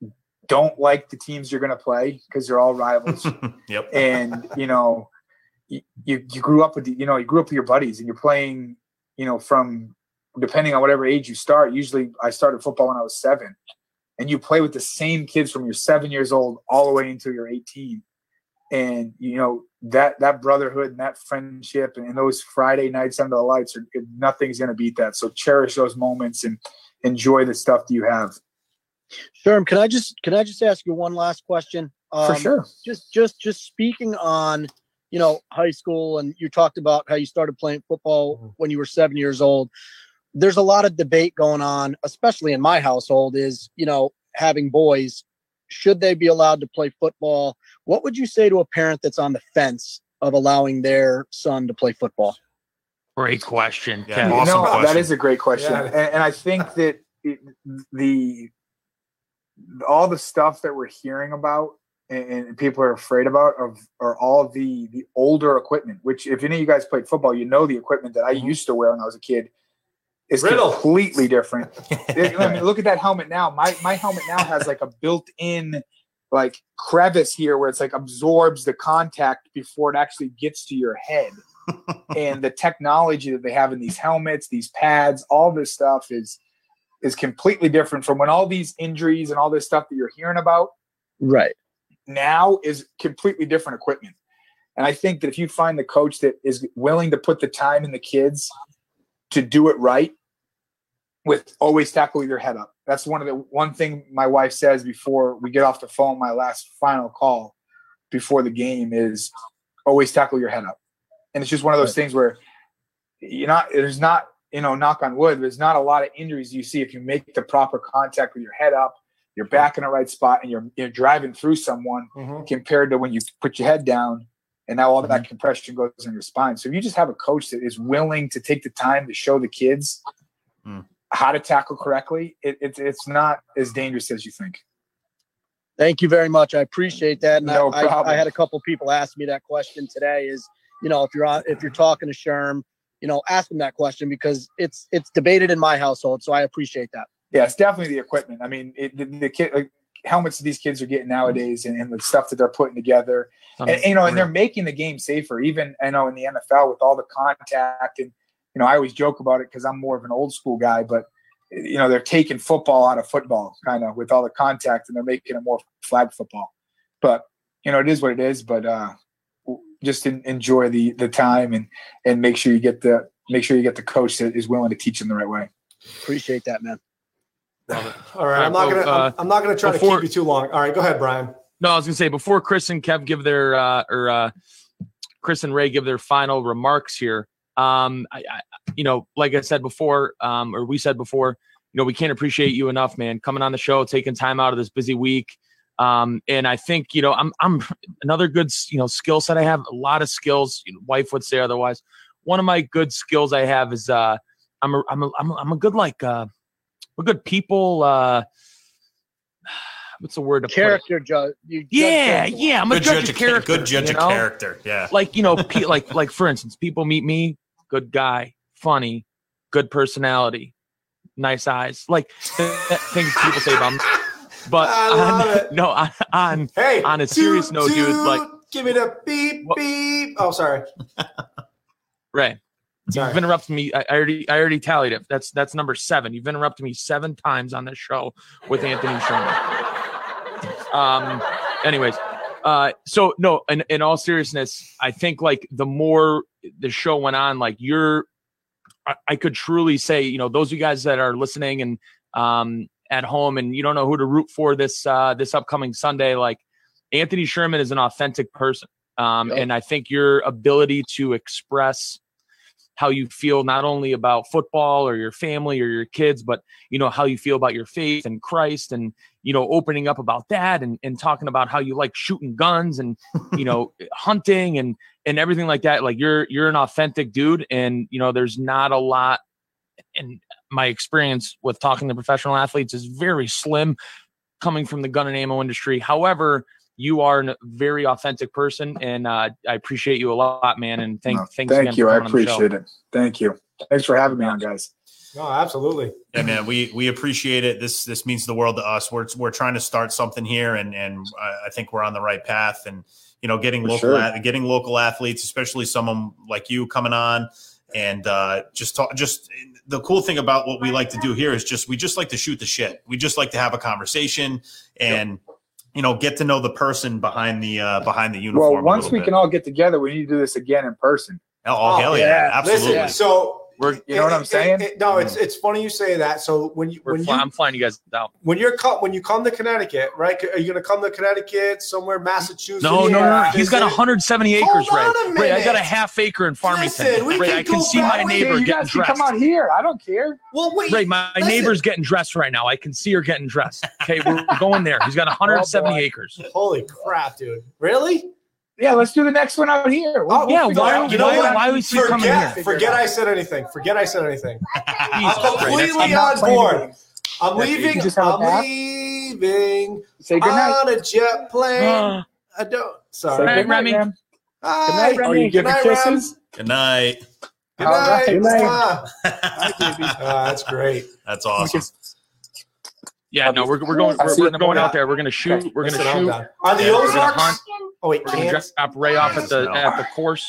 don't like the teams you're going to play because they're all rivals. Yep. And, you know, you, you, you grew up with, the, you know, you grew up with your buddies and you're playing, you know, from depending on whatever age you start. Usually I started football when I was seven and you play with the same kids from your seven years old all the way until you're eighteen. And, you know, that, that brotherhood and that friendship and, and those Friday nights under the lights are nothing's going to beat that. So cherish those moments and enjoy the stuff that you have. Sherm, can I just can I just ask you one last question? Um, For sure. Just just just speaking on, you know, high school, and you talked about how you started playing football when you were seven years old. There's a lot of debate going on, especially in my household, is, you know, having boys, should they be allowed to play football? What would you say to a parent that's on the fence of allowing their son to play football? Great question. Yeah. Kevin. You Awesome know, question. that is a great question. Yeah. And, and I think that it, the all the stuff that we're hearing about and, and people are afraid about of are all of the the older equipment, which if any of you guys played football, you know the equipment that I Mhm. used to wear when I was a kid is Riddle. completely different. I mean, look at that helmet now. My my helmet now has like a built-in like crevice here where it's like absorbs the contact before it actually gets to your head. And the technology that they have in these helmets, these pads, all this stuff is is completely different from when all these injuries and all this stuff that you're hearing about Right. now is completely different equipment. And I think that if you find the coach that is willing to put the time in the kids to do it right, with always tackle your head up. That's one of the one thing my wife says before we get off the phone, my last final call before the game is always tackle your head up. And it's just one of those things where you're not, there's not, you know, knock on wood, there's not a lot of injuries you see if you make the proper contact with your head up, you're back in the right spot, and you're you're driving through someone Mhm. compared to when you put your head down and now all that compression goes in your spine. So if you just have a coach that is willing to take the time to show the kids Mm. how to tackle correctly, it, it, it's not as dangerous as you think. Thank you very much. I appreciate that. And No I, I, problem. I had a couple people ask me that question today is, you know, if you're on, if you're talking to Sherm, you know, ask him that question because it's it's debated in my household. So I appreciate that. Yeah, it's definitely the equipment. I mean, it, the, the kid like, helmets that these kids are getting nowadays, and, and the stuff that they're putting together, and, and you know, and they're making the game safer. Even I know in the N F L with all the contact, and you know, I always joke about it because I'm more of an old school guy, but you know, they're taking football out of football, kind of with all the contact, and they're making it more flag football. But you know, it is what it is. But uh, just in, enjoy the the time and and make sure you get the make sure you get the coach that is willing to teach them the right way. Appreciate that, man. All right, I'm not gonna uh, I'm, I'm not gonna try before, to keep you too long. All right, go ahead, Brian. No, I was gonna say before Chris and Kev give their uh, or uh, Chris and Ray give their final remarks here. Um, I, I, you know, like I said before, um, or we said before, you know, we can't appreciate you enough, man. Coming on the show, taking time out of this busy week. Um, and I think, you know, I'm, I'm another good, you know, skill set I have, a lot of skills, you know, wife would say otherwise. One of my good skills I have is, uh, I'm a, I'm a, I'm a, I'm a good, like, uh, a good people, uh, what's the word? To character judge. Yeah. Judge yeah. I'm a good judge, judge of character. Good judge you of know? character. Yeah. Like, you know, pe- like, like for instance, people meet me, good guy, funny, good personality, nice eyes, like th- th- things people say about me. But on, no, on, on, hey, on a serious note, dude, like, give me the beep, what? beep. Oh, sorry. Right. Sorry. You've interrupted me. I, I already, I already tallied it. That's, that's number seven. You've interrupted me seven times on this show with Anthony Sherman. Um, anyways, uh, so no, in, in all seriousness, I think like the more the show went on, like you're, I, I could truly say, you know, those of you guys that are listening and, um, at home and you don't know who to root for this uh, this upcoming Sunday, like Anthony Sherman is an authentic person. Um, yep. And I think your ability to express how you feel not only about football or your family or your kids, but, you know, how you feel about your faith in Christ and, you know, opening up about that and, and talking about how you like shooting guns and, you know, hunting and and everything like that. Like you're you're an authentic dude. And, you know, there's not a lot in my experience with talking to professional athletes is very slim coming from the gun and ammo industry. However, you are a very authentic person and uh, I appreciate you a lot, man. And thank, no, thanks thank again you. for I coming on the appreciate show. it. Thank you. Thanks for having me on, guys. No, absolutely. Yeah, man, we, we appreciate it. This, this means the world to us. We're, we're trying to start something here and, and I think we're on the right path and, you know, getting for local, sure. getting local athletes, especially someone like you coming on. And uh, just talk, just the cool thing about what we like to do here is just we just like to shoot the shit. We just like to have a conversation and yep. you know get to know the person behind the uh, behind the uniform. Well, once we bit. can all get together, we need to do this again in person. Oh, oh hell yeah, yeah. Absolutely. Listen, so we're, you know it, what I'm saying? It, it, no, it's it's funny you say that. So when you we're when fly, you I'm flying you guys out. When you're co- when you come to Connecticut, right? Are you going to come to Connecticut somewhere, Massachusetts? No, no, no. no. He's got one hundred seventy acres, Hold Ray. Ray, I got a half acre in Farmington. Listen, we Ray, can I can see back. my neighbor hey, you getting guys can dressed. Come out here. I don't care. Well, wait. Ray, my listen. neighbor's getting dressed right now. I can see her getting dressed. Okay, we're going there. He's got one hundred seventy oh, acres. Holy crap, dude! Really? Yeah, let's do the next one out here. We'll, oh, yeah, we'll why, you know why, what? why was he forget, coming here? Forget I said anything. Forget I said anything. Jesus, I'm completely on board. I'm leaving. I'm leaving Say good night. on a jet plane. Uh, I don't. Say Sorry. good night, Remy. Rem. Hi. Good night, Remy. Oh, you Good night, kisses. Good night. Good All night. right. Good night. uh, that's great. That's awesome. Yeah, no, we're we're going we're, we're going out there. We're gonna shoot. We're gonna shoot. On the Yeah, we're gonna Ozarks. hunt. Oh wait, We're gonna Kansas. drop Ray off at the at the course.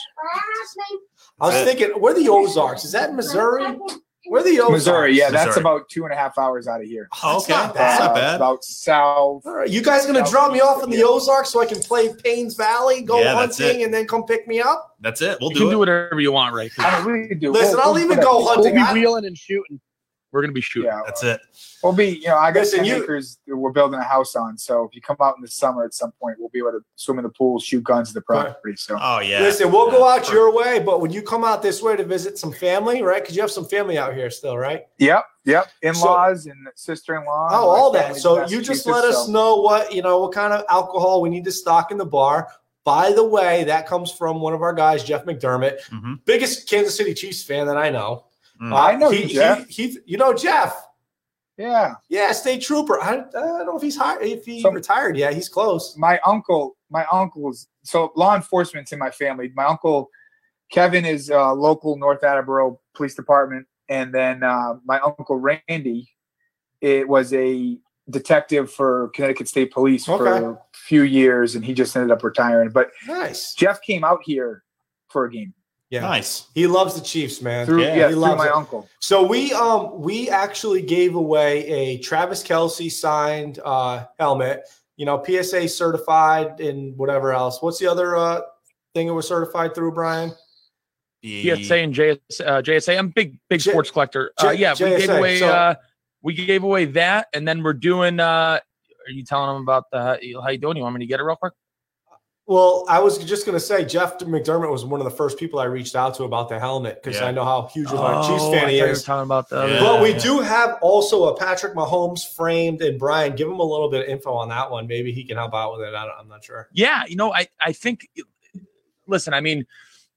I was thinking, where are the Ozarks? Is that in Missouri? Where are the Ozarks? Missouri, yeah, that's Missouri. about two and a half hours out of here. Oh, That's okay, not that's bad. not bad. Uh, about south. All right, you guys gonna drop me off in the Ozarks so I can play Paynes Valley, go Yeah, that's hunting, it. and then come pick me up? That's it. We'll You do can it. do whatever you want, Ray. I mean, we can do. Listen, we'll, I'll we'll even put go a- hunting. We'll I- be wheeling and shooting. We're gonna be shooting. Yeah, That's it. we'll be. You know, I got Listen, ten you- acres that we're building a house on. So if you come out in the summer at some point, we'll be able to swim in the pool, shoot guns at the property. So Oh yeah. Listen, we'll Yeah. go out your way, but when you come out this way to visit some family, right? Because you have some family out here still, right? yep, yep, in-laws and sister-in-law. Oh, My all that. family's So in you just Massachusetts, let us so- know what you know, what kind of alcohol we need to stock in the bar. By the way, that comes from one of our guys, Jeff McDermott, Mhm. biggest Kansas City Chiefs fan that I know. Mm. Uh, I know he, you, Jeff. He, he, you know Jeff. Yeah, Yeah, state trooper. I, I don't know if he's high, if he So- retired yet. He's close. my uncle, my uncle's so law enforcement's in my family. My uncle Kevin is uh, local North Attleboro Police Department, and then uh, my uncle Randy, it was a detective for Connecticut State Police Okay. for a few years, and he just ended up retiring. But Nice. Jeff came out here for a game Yeah. Nice. He loves the Chiefs, man. through Yeah, yeah, he through loves my it. uncle. So we um we actually gave away a Travis Kelce signed uh helmet, you know, P S A certified and whatever else. What's the other uh thing it was certified through, Brian? P S A and J S, uh, J S A. I'm a big, big J- sports collector. Uh, J- yeah, we J S A, gave away. so- uh, we gave away that, and then we're doing. Uh, are you telling them about the how you doing? You want me to get it real quick? Well, I was just gonna say Jeff McDermott was one of the first people I reached out to about the helmet because Yeah. I know how huge of a Chiefs Oh, fan I he thought you is. were talking about the. Yeah. But we do have also a Patrick Mahomes framed, and Brian, give him a little bit of info on that one. Maybe he can help out with it. I don't, I'm not sure. Yeah, you know, I I think. Listen, I mean,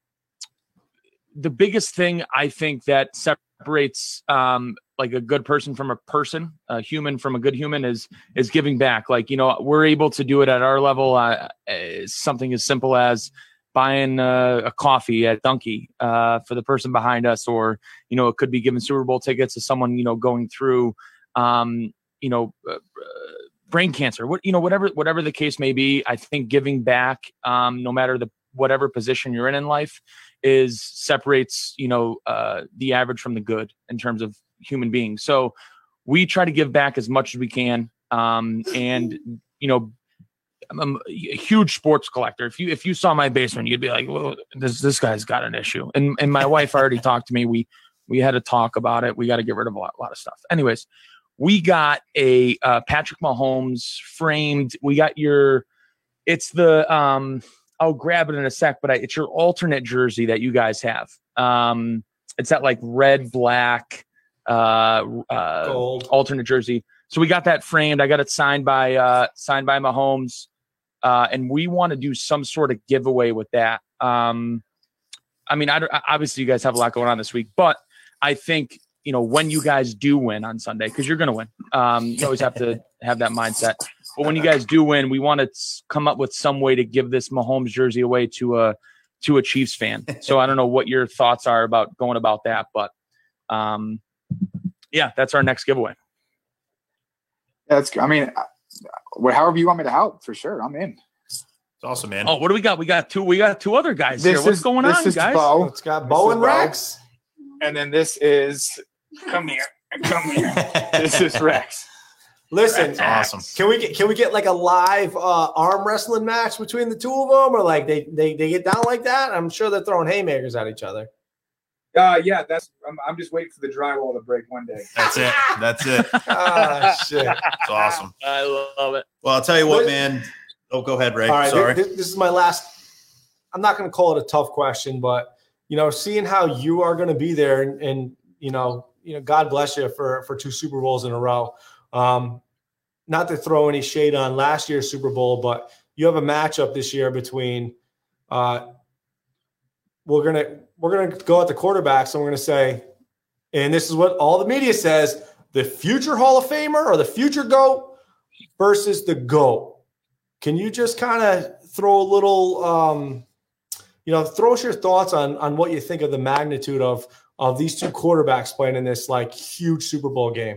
the biggest thing I think that separates um, like a good person from a person, a human from a good human, is is giving back. Like, you know, we're able to do it at our level. Uh, uh, something as simple as buying uh, a coffee at Dunkie uh, for the person behind us, or you know, it could be giving Super Bowl tickets to someone you know going through, um, you know. Uh, brain cancer, what you know, whatever, whatever the case may be. I think giving back, um, no matter the whatever position you're in in life, is separates you know uh, the average from the good in terms of human beings. So we try to give back as much as we can, um, and you know, I'm a huge sports collector. If you if you saw my basement, you'd be like, "Well, this this guy's got an issue." And and my wife already talked to me. We we had a talk about it. We got to get rid of a lot, a lot of stuff. Anyways. We got a uh, Patrick Mahomes framed. We got your, it's the, um, I'll grab it in a sec, but I, it's your alternate jersey that you guys have. Um, it's that like red, black, uh, uh, Gold. alternate jersey. So we got that framed. I got it signed by, uh, signed by Mahomes. Uh, and we want to do some sort of giveaway with that. Um, I mean, I don't, obviously you guys have a lot going on this week, but I think, you know, when you guys do win on Sunday, because you're going to win, um, you always have to have that mindset. But when you guys do win, we want to come up with some way to give this Mahomes jersey away to a to a Chiefs fan. So I don't know what your thoughts are about going about that, but um, yeah, that's our next giveaway. That's, I mean, uh, however you want me to help, for sure, I'm in. It's awesome, man. Oh, what do we got? We got two. We got two other guys This here. What's is- going this on, is guys? Bo. It's got Bo This and is Bo. Rex. And then this is, come here, come here. This is Rex. Listen, That's awesome. Can we get can we get like a live uh, arm wrestling match between the two of them, or like they they they get down like that? I'm sure they're throwing haymakers at each other. Uh, yeah, that's. I'm, I'm just waiting for the drywall to break one day. That's it. That's it. Ah, shit. It's awesome. I love it. Well, I'll tell you what, man. Oh, go ahead, Ray. All right, Sorry. This, this is my last. I'm not going to call it a tough question, but you know, seeing how you are going to be there, and, and you know, you know, God bless you for for two Super Bowls in a row. Um, not to throw any shade on last year's Super Bowl, but you have a matchup this year between. Uh, we're gonna we're gonna go at the quarterbacks, and we're gonna say, and this is what all the media says: the future Hall of Famer or the future GOAT versus the GOAT. Can you just kind of throw a little, um, you know, throw us your thoughts on on what you think of the magnitude of of these two quarterbacks playing in this like huge Super Bowl game?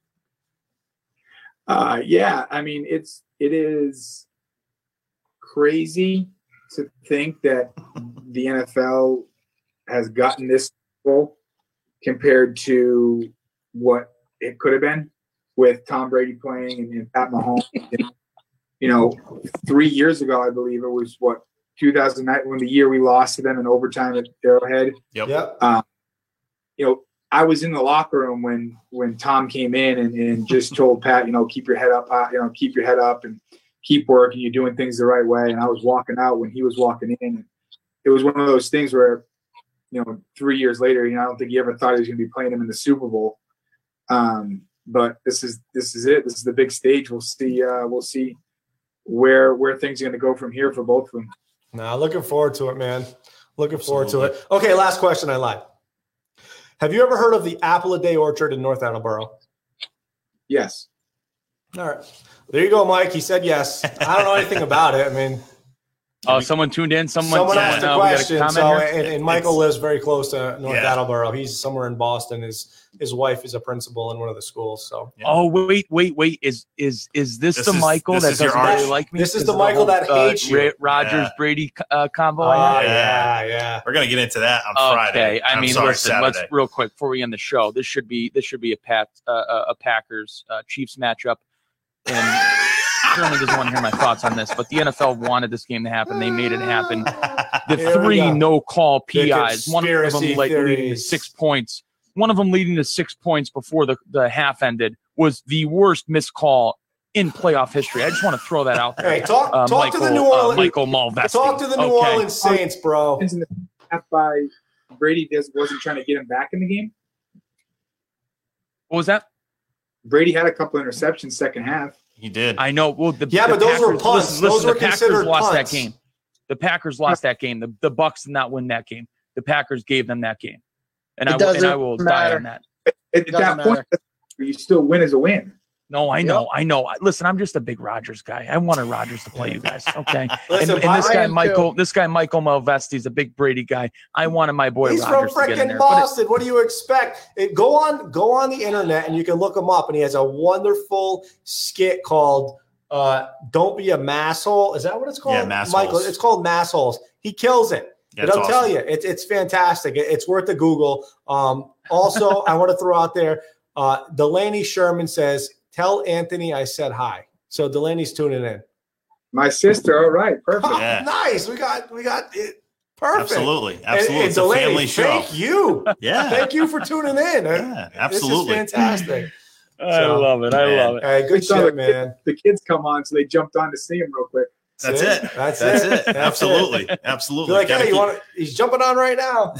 Uh, yeah, I mean, it's it is crazy to think that the N F L has gotten this full compared to what it could have been with Tom Brady playing and, and Pat Mahomes. And, you know, three years ago, I believe it was what two thousand nine when the year we lost to them in overtime at Arrowhead. Yep. Yep. Um, you know, I was in the locker room when when Tom came in and, and just told Pat, you know, keep your head up, high, you know, keep your head up and keep working. You're doing things the right way. And I was walking out when he was walking in. And it was one of those things where, you know, three years later, you know, I don't think he ever thought he was going to be playing him in the Super Bowl. Um, but this is this is it. This is the big stage. We'll see. Uh, we'll see where where things are going to go from here for both of them. Nah, looking forward to it, man. Looking forward Absolutely. to it. Okay, last question. I lied. Have you ever heard of the Apple a Day Orchard in North Attleboro? Yes. All right. There you go, Mike. He said yes. I don't know anything about it. I mean, Oh, someone tuned in. Someone, Someone someone asked a uh, we got a question. comment So, here. and, and Michael It's- lives very close to North Yeah. Attleboro. He's somewhere in Boston. His his wife is a principal in one of the schools. So Yeah. Oh wait, wait, wait! Is is is this, This the is- Michael this that is your doesn't really arch. like me? This is Because the of Michael whole, that hates you. Rogers Yeah. Brady uh, combo. oh I yeah, have? yeah. We're gonna get into that on Okay, Friday. I I'm mean, sorry, listen. Saturday. Let's real quick before we end the show. This should be this should be a Pat uh, a Packers uh, Chiefs matchup, and Sherman doesn't want to hear my thoughts on this, but the N F L wanted this game to happen. They made it happen. The Here we three go. no call The P Is, one of them conspiracy like leading to theories. six points, one of them leading to six points before the, the half ended, was the worst missed call in playoff history. I just want to throw that out there. Hey, talk Uh, talk Michael, to the New uh, Orleans. Michael Malvesti. talk to the New Okay. Orleans Saints, bro. In the half by Brady just wasn't trying to get him back in the game. What was that? Brady had a couple interceptions second half. He did. I know. Well, the, Yeah, the but those Packers, were punts. Listen, Those listen, were the Packers considered lost punts. that game. The Packers lost that game. The the Bucks did not win that game. The Packers gave them that game, and It I will, and doesn't I will die matter. on that. At Doesn't that point, you still win as a win. No, I know, I know. Listen, I'm just a big Rodgers guy. I wanted Rodgers to play you guys. Okay, Listen, and, and this I guy am Michael, this guy Michael Malvesti is a big Brady guy. I wanted my boy He's from Rodgers to get in freaking there. But it- Boston. What do you expect? It, go on, go on the internet, and you can look him up. And he has a wonderful skit called uh, "Don't Be a Masshole." Is that what it's called? Yeah, Massholes. Michael. It's called Massholes. He kills it. Yeah, But it's I'll awesome. tell you, it's it's fantastic. It- it's worth a Google. Um, also, I want to throw out there, uh, Delaney Sherman says, "Tell Anthony I said hi." So Delaney's tuning in. My sister, all right, perfect. Oh, Yeah. Nice. We got we got it. Perfect. Absolutely, And- absolutely. and It's a Delaney, family show. Thank you. Yeah, Thank you for tuning in. yeah, absolutely. This is fantastic. I So, love it. I man. love it. Hey, good We saw shit, the- man. The kids come on, so they jumped on to see him real quick. That's See? it. That's, That's it. it. That's Absolutely, it. absolutely. You're like, Gotta hey, you keep- want to? He's jumping on right now.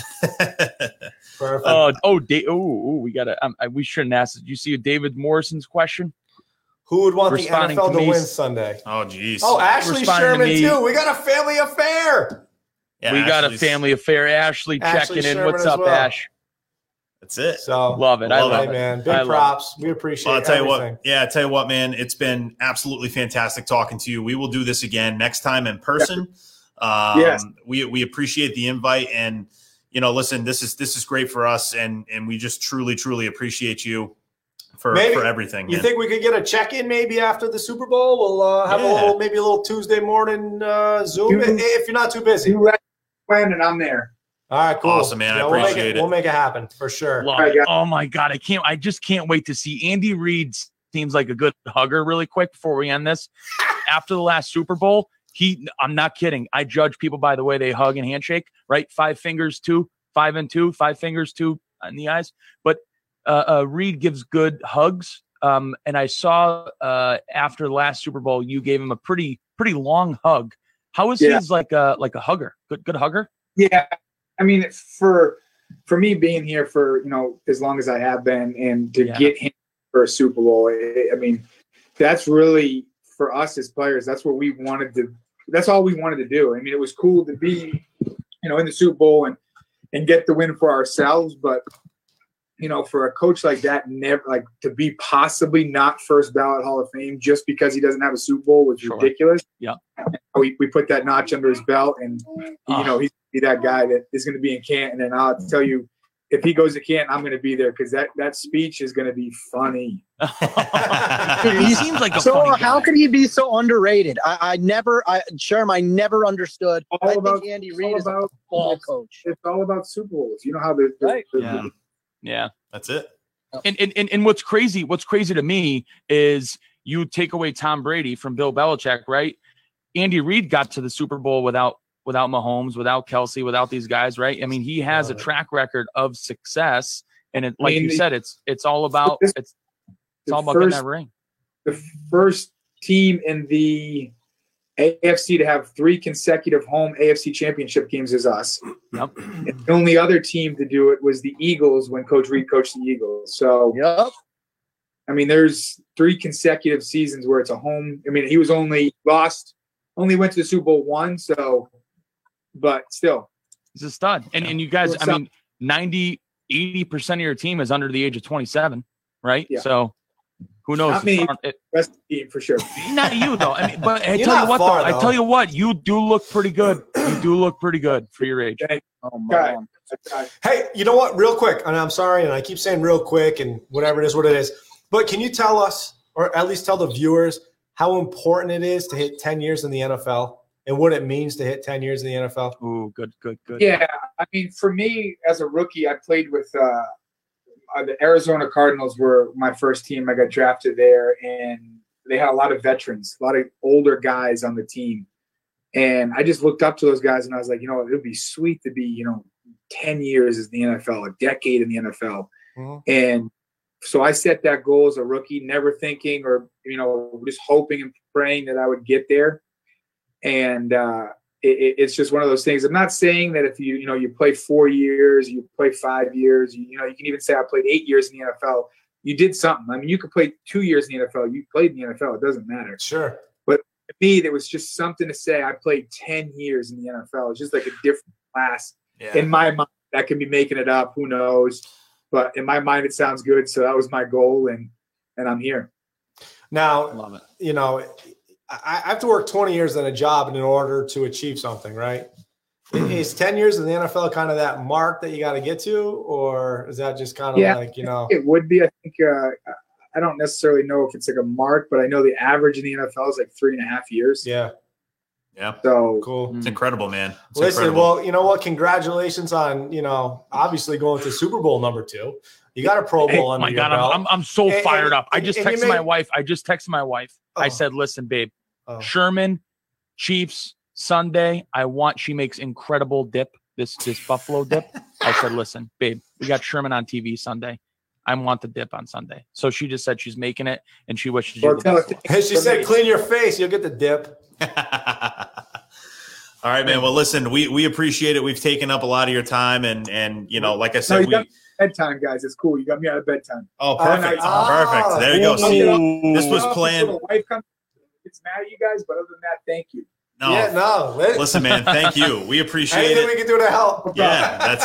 Perfect. Oh, oh, da- oh, oh, we got to. Um, I- we shouldn't ask. Did you see David Morrison's question? Who would want the N responding F L to to me- win Sunday? oh, geez. Oh, Ashley responding to Sherman me- too. We got a family affair. Yeah, we got a Ashley's- family affair. Ashley, Ashley checking in. Sherman What's as up, well. Ash? That's it. So Love it. I Love love hey, it. man. Big I love props. We appreciate. Well, I'll tell you everything. what. Yeah, I'll tell you what, man. It's been absolutely fantastic talking to you. We will do this again next time in person. Um, Yes. We we appreciate the invite, and you know, listen, this is this is great for us, and and we just truly truly appreciate you for Maybe- for everything. You man. think we could get a check-in maybe after the Super Bowl? We'll uh, have Yeah. a little, maybe a little Tuesday morning uh, Zoom You- if, if you're not too busy. You let when and I'm there. All right, cool. Awesome, man. I we'll make appreciate it. We'll make it happen for sure. Love Alright, it. guys. Oh my god, I can't. I just can't wait to see Andy Reid. Seems like a good hugger. Really quick before we end this, after the last Super Bowl, he. I'm not kidding. I judge people by the way they hug and handshake. Right, five fingers, two, five and two, five fingers, two in the eyes. But uh, uh, Reid gives good hugs. Um, and I saw uh, after the last Super Bowl, you gave him a pretty pretty long hug. How is Yeah. his like a like a hugger? Good good hugger. Yeah, I mean, for for me being here for you know as long as I have been, and to Yeah. get him for a Super Bowl, I I mean, that's really for us as players. That's what we wanted to. That's all we wanted to do. I mean, it was cool to be, you know, in the Super Bowl and and get the win for ourselves, but you know, for a coach like that, never like to be possibly not first ballot Hall of Fame just because he doesn't have a Super Bowl was Sure. ridiculous. Yeah. We, we put that notch under his belt, and you Ah. know he's gonna be that guy that is going to be in Canton. And I'll tell you, if he goes to Canton, I'm going to be there because that that speech is going to be funny. Dude, he seems like a So funny how guy. could he be so underrated? I, I never, I Sherm, I never understood. All I about- think Andy It's Reid all is a about ball coach. it's all about Super Bowls. You know how the, the, Right. the- Yeah. Yeah. That's it. And, and and and what's crazy, what's crazy to me is you take away Tom Brady from Bill Belichick, right? Andy Reid got to the Super Bowl without without Mahomes, without Kelsey, without these guys, right? I mean, he has a Right. track record of success, and it, like mean, you the- said, it's it's all about this- it's it's the all about getting first- that ring. the first team in the A F C to have three consecutive home A F C championship games is us. Yep. And the only other team to do it was the Eagles when Coach Reid coached the Eagles. So, Yep. I mean, there's three consecutive seasons where it's a home. I mean, he was only lost, only went to the Super Bowl one. So, but still, He's a stud. And and you guys, I So- mean, ninety, eighty percent of your team is under the age of twenty-seven, right? Yeah. So Who knows? Not me. It, Rest of the team for sure. not you though. I mean, but I You're tell not you what, far, though, I though. tell you what, you do look pretty good. You do look pretty good for your age. Thank Oh you. God, my! I- Hey, you know what? Real quick, and I'm sorry, and I keep saying real quick, and whatever it is, what it is. But can you tell us, or at least tell the viewers, how important it is to hit ten years in the N F L and what it means to hit ten years in the N F L? Ooh, good, good, good. Yeah, I mean, for me as a rookie, I played with uh, uh, the Arizona Cardinals were my first team. I got drafted there, and they had a lot of veterans, a lot of older guys on the team. And I just looked up to those guys, and I was like, you know, it would be sweet to be, you know, ten years in the N F L, a decade in the N F L. Mhm. And so I set that goal as a rookie, never thinking or, you know, just hoping and praying that I would get there. And uh, it, it's just one of those things. I'm not saying that if you, you know, you play four years, you play five years, you, you know, you can even say I played eight years in the N F L. You did something. I mean, you could play two years in the N F L. You played in the N F L. It doesn't matter. Sure. To me, there was just something to say. I played ten years in the N F L. It's just like a different class. Yeah. In my mind, I can be making it up. Who knows? But in my mind, it sounds good. So that was my goal, and and I'm here. Now, Love it. you know, I, I have to work twenty years in a job in order to achieve something, right? Is ten years in the N F L kind of that mark that you got to get to, or is that just kind of Yeah. like, you know? It would be. I think. Uh, I don't necessarily know if it's like a mark, but I know the average in the N F L is like three and a half years. Yeah, Yeah. So cool. It's incredible, man. It's Listen, incredible. well, you know what? Congratulations on, you know, obviously going to Super Bowl number two. You got a Pro Bowl Hey, under my your God, belt. I'm, I'm I'm so And- fired and- up. I just and you texted my made- wife. I just texted my wife. Oh. I said, "Listen, babe, Oh. Sherman, Chiefs Sunday. I want she makes incredible dip. This this buffalo dip." I said, "Listen, babe, we got Sherman on T V Sunday. I want the dip on Sunday." So she just said she's making it, and she wishes you Well, the tell best. it- And she said, clean your face. You'll get the dip. All right, man. Well, listen, we we appreciate it. We've taken up a lot of your time, and and you know, like I No, said, you we. got bedtime, guys. It's cool. You got me out of bedtime. Oh, perfect, Oh, perfect. There you go. Ooh. See, Ooh. this was Well, planned. before the wife comes, it's mad at you guys, but other than that, thank you. No, Yeah, no. Li- listen, man. Thank you. We appreciate Anything we it. can do to help. Yeah, that's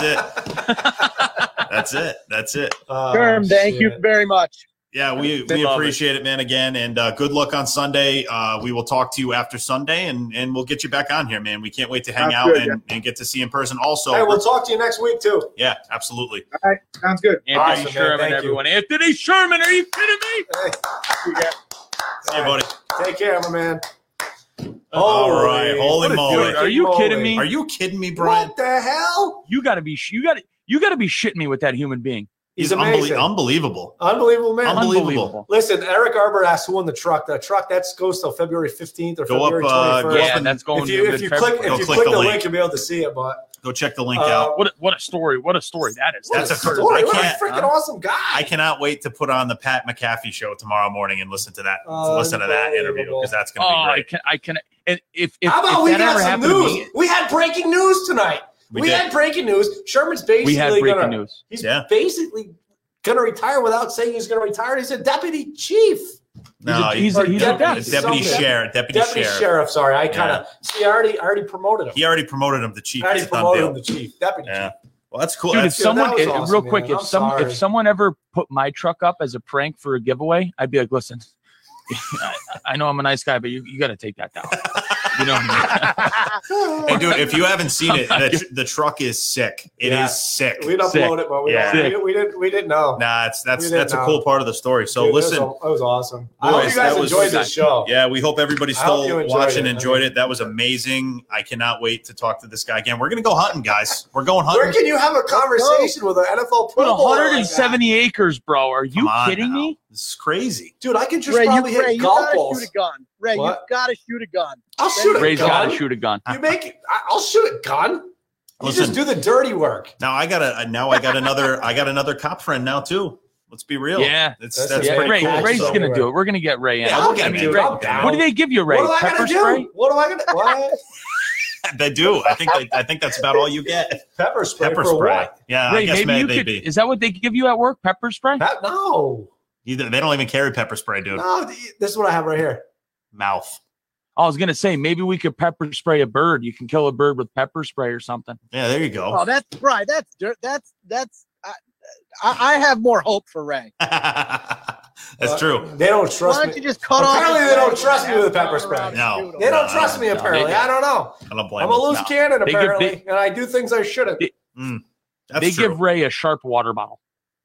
it. That's it. That's it. Oh, Sherm, thank you shit. very much. Yeah, we, They we love appreciate it. man, again. And uh, good luck on Sunday. Uh, we will talk to you after Sunday, and, and we'll get you back on here, man. We can't wait to hang Sounds out good, and, and get to see you in person also. Hey, we'll talk to you next week, too. Yeah, absolutely. All right. Sounds good. Anthony Awesome, man. Sherman, Thank you. everyone. Anthony Sherman, are you kidding me? Hey, You guys. See you, buddy. take care, my man. All Holy- right. Holy what a moly. dude. Are you Moly. kidding me? Are you kidding me, Brian? What the hell? You got to be. You got to. You got to be shitting me with that human being. He's He's unbelie- amazing. unbelievable. Unbelievable, man. Unbelievable. Listen, Eric Arbor asked who won the truck. The truck that goes till February fifteenth or Go up, February uh, go twenty-first. up Yeah, and- that's going if you to if you click if Go you click click the the link. link, you'll be able to see it. But Go check the link Uh, out. What a, what a story! What a story that is. That's a That's story. I What a can't- freaking awesome guy. I cannot wait to put on the Pat McAfee show tomorrow morning and listen to that. To listen to that interview Unbelievable. because that's going Oh, to be I great. can. I can. And if if, How about if we that got ever some happened news? to me, We had breaking news tonight. We We, did. had breaking news. Sherman's basically we had breaking gonna, news. He's Yeah. basically going to retire without saying he's going to retire. He's a deputy chief. No, he's he- a, he's a, Or he's a deputy- deputy. deputy something. sheriff. Deputy, Deputy sheriff. sheriff. Sorry, I kind Yeah. of see. I already, I already promoted him. He already promoted him to chief. I already It's a done promoted deal. him to chief. Deputy Yeah. chief. Well, that's cool. Dude, if That's, dude, someone, that was if- awesome, real quick, man. if I'm some, sorry. if someone ever put my truck up as a prank for a giveaway, I'd be like, listen, I, I know I'm a nice guy, but you, you got to take that down. You know what I mean? hey, dude, if you haven't seen it, the, tr- the truck is sick. It is Yeah. sick. We'd upload Sick. it, but we, Yeah. don't, we, we didn't. We didn't know. Nah, it's that's We didn't that's a know. cool part of the story. So Dude, listen, it was, it was awesome. I hope Boys, you guys that was- enjoyed this show. yeah, we hope everybody I hope still you enjoyed watching it. enjoyed I mean- it. That was amazing. I cannot wait to talk to this guy again. We're gonna go hunting, guys. We're going Where hunting. can you have a conversation with an N F L Pro Dude, Bowler one hundred like seventy acres, bro. Are you Come on kidding now. me? This is crazy. that? Dude, I can just Ray, you, probably Ray, hit you golf gotta balls. shoot a gun. Ray, What? you gotta shoot a gun. I'll shoot a Ray's got gun. to shoot a gun. You make it. I- I'll shoot a gun. You Listen. just do the dirty work. Now I got a now I got another I got another cop friend now too. Let's be real. Yeah. It's, That's that's a Yeah, pretty Ray, cool. Ray's So- So- gonna do it. We're gonna get Ray in. Yeah, I'll we'll get get dude. him in. I'm down. What do they give you, Ray? What am I Pepper gonna spray? do? What am I gonna? What? They do. I think they, I think that's about all you get. Pepper spray Pepper for spray. what? Yeah, I Ray, guess maybe may, you they could. be. Is that what they give you at work? Pepper spray? Pep- no, Either they don't even carry pepper spray, dude. no. th- This is what I have right here. Mouth. I was gonna say maybe we could pepper spray a bird. You can kill a bird with pepper spray or something. Yeah, there you go. Oh, that's right. That's dirt. That's that's. I, I, I have more hope for Ray. That's Uh, true. They don't Why trust don't me. you just cut off? Apparently his they don't legs trust and me with have pepper him run around spray. No. and shoot him? They don't No, trust me, no, apparently. they- I don't know. I don't blame I'm a him. loose No. cannon, They give- apparently, they- and I do things I shouldn't. They- Mm, that's They true. give Ray a sharp water bottle.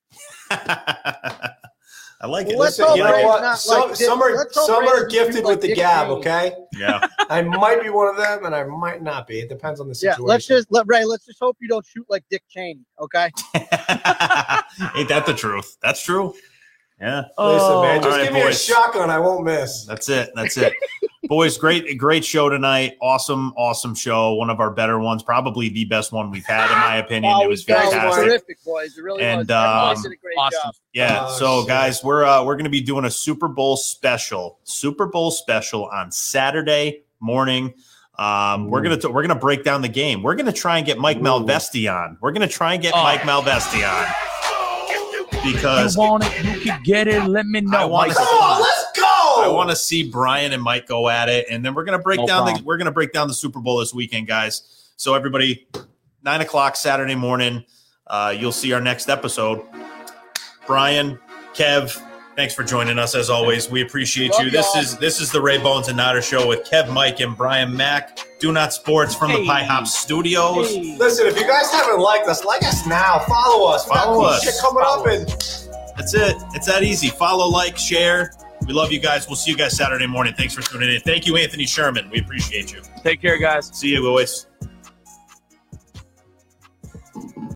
I like it. Well, let's Listen, hope you know Ray's what? not Some, like Dick- some are, let's hope some Ray are doesn't shoot gifted like with the Dick gab, Cheney. okay? Yeah. I might be one of them, and I might not be. It depends on the Yeah, situation. let's just let Ray. Let's just hope you don't shoot like Dick Cheney. Okay. Ain't that the truth? That's true. Yeah. Listen, man, just All right, give me a boys. shotgun. I won't miss. That's it. That's it. Boys, great, great show tonight. Awesome, awesome show. One of our better ones, probably the best one we've had, in my opinion. Oh, It was that was fantastic. terrific, boys. It really And, was. Everybody um, did a great awesome. job. Yeah. Oh, so, shit. guys, we're uh, we're going to be doing a Super Bowl special, Super Bowl special on Saturday morning. Um, we're gonna t- we're gonna break down the game. We're gonna try and get Mike Malvesti on. We're gonna try and get Oh. Mike Malvesti on because You want it? You can get it. Let me know. I wanna- Mike. Come on, let's go. I want to see Brian and Mike go at it, and then we're gonna break No down the problem. we're gonna break down the Super Bowl this weekend, guys. So everybody, nine o'clock Saturday morning, uh, you'll see our next episode. Brian, Kev, thanks for joining us as always. We appreciate Love you. This y'all. is this is the Ray Bones and Nodder Show with Kev, Mike, and Brian Mack. Do Not Sports from the Hey. Pie Hop Studios. Hey. Listen, if you guys haven't liked us, like us now. Follow us. We got Follow cool us. shit coming Follow up, and That's it. It's that easy. Follow, like, share. We love you guys. We'll see you guys Saturday morning. Thanks for tuning in. Thank you, Anthony Sherman. We appreciate you. Take care, guys. See you, boys.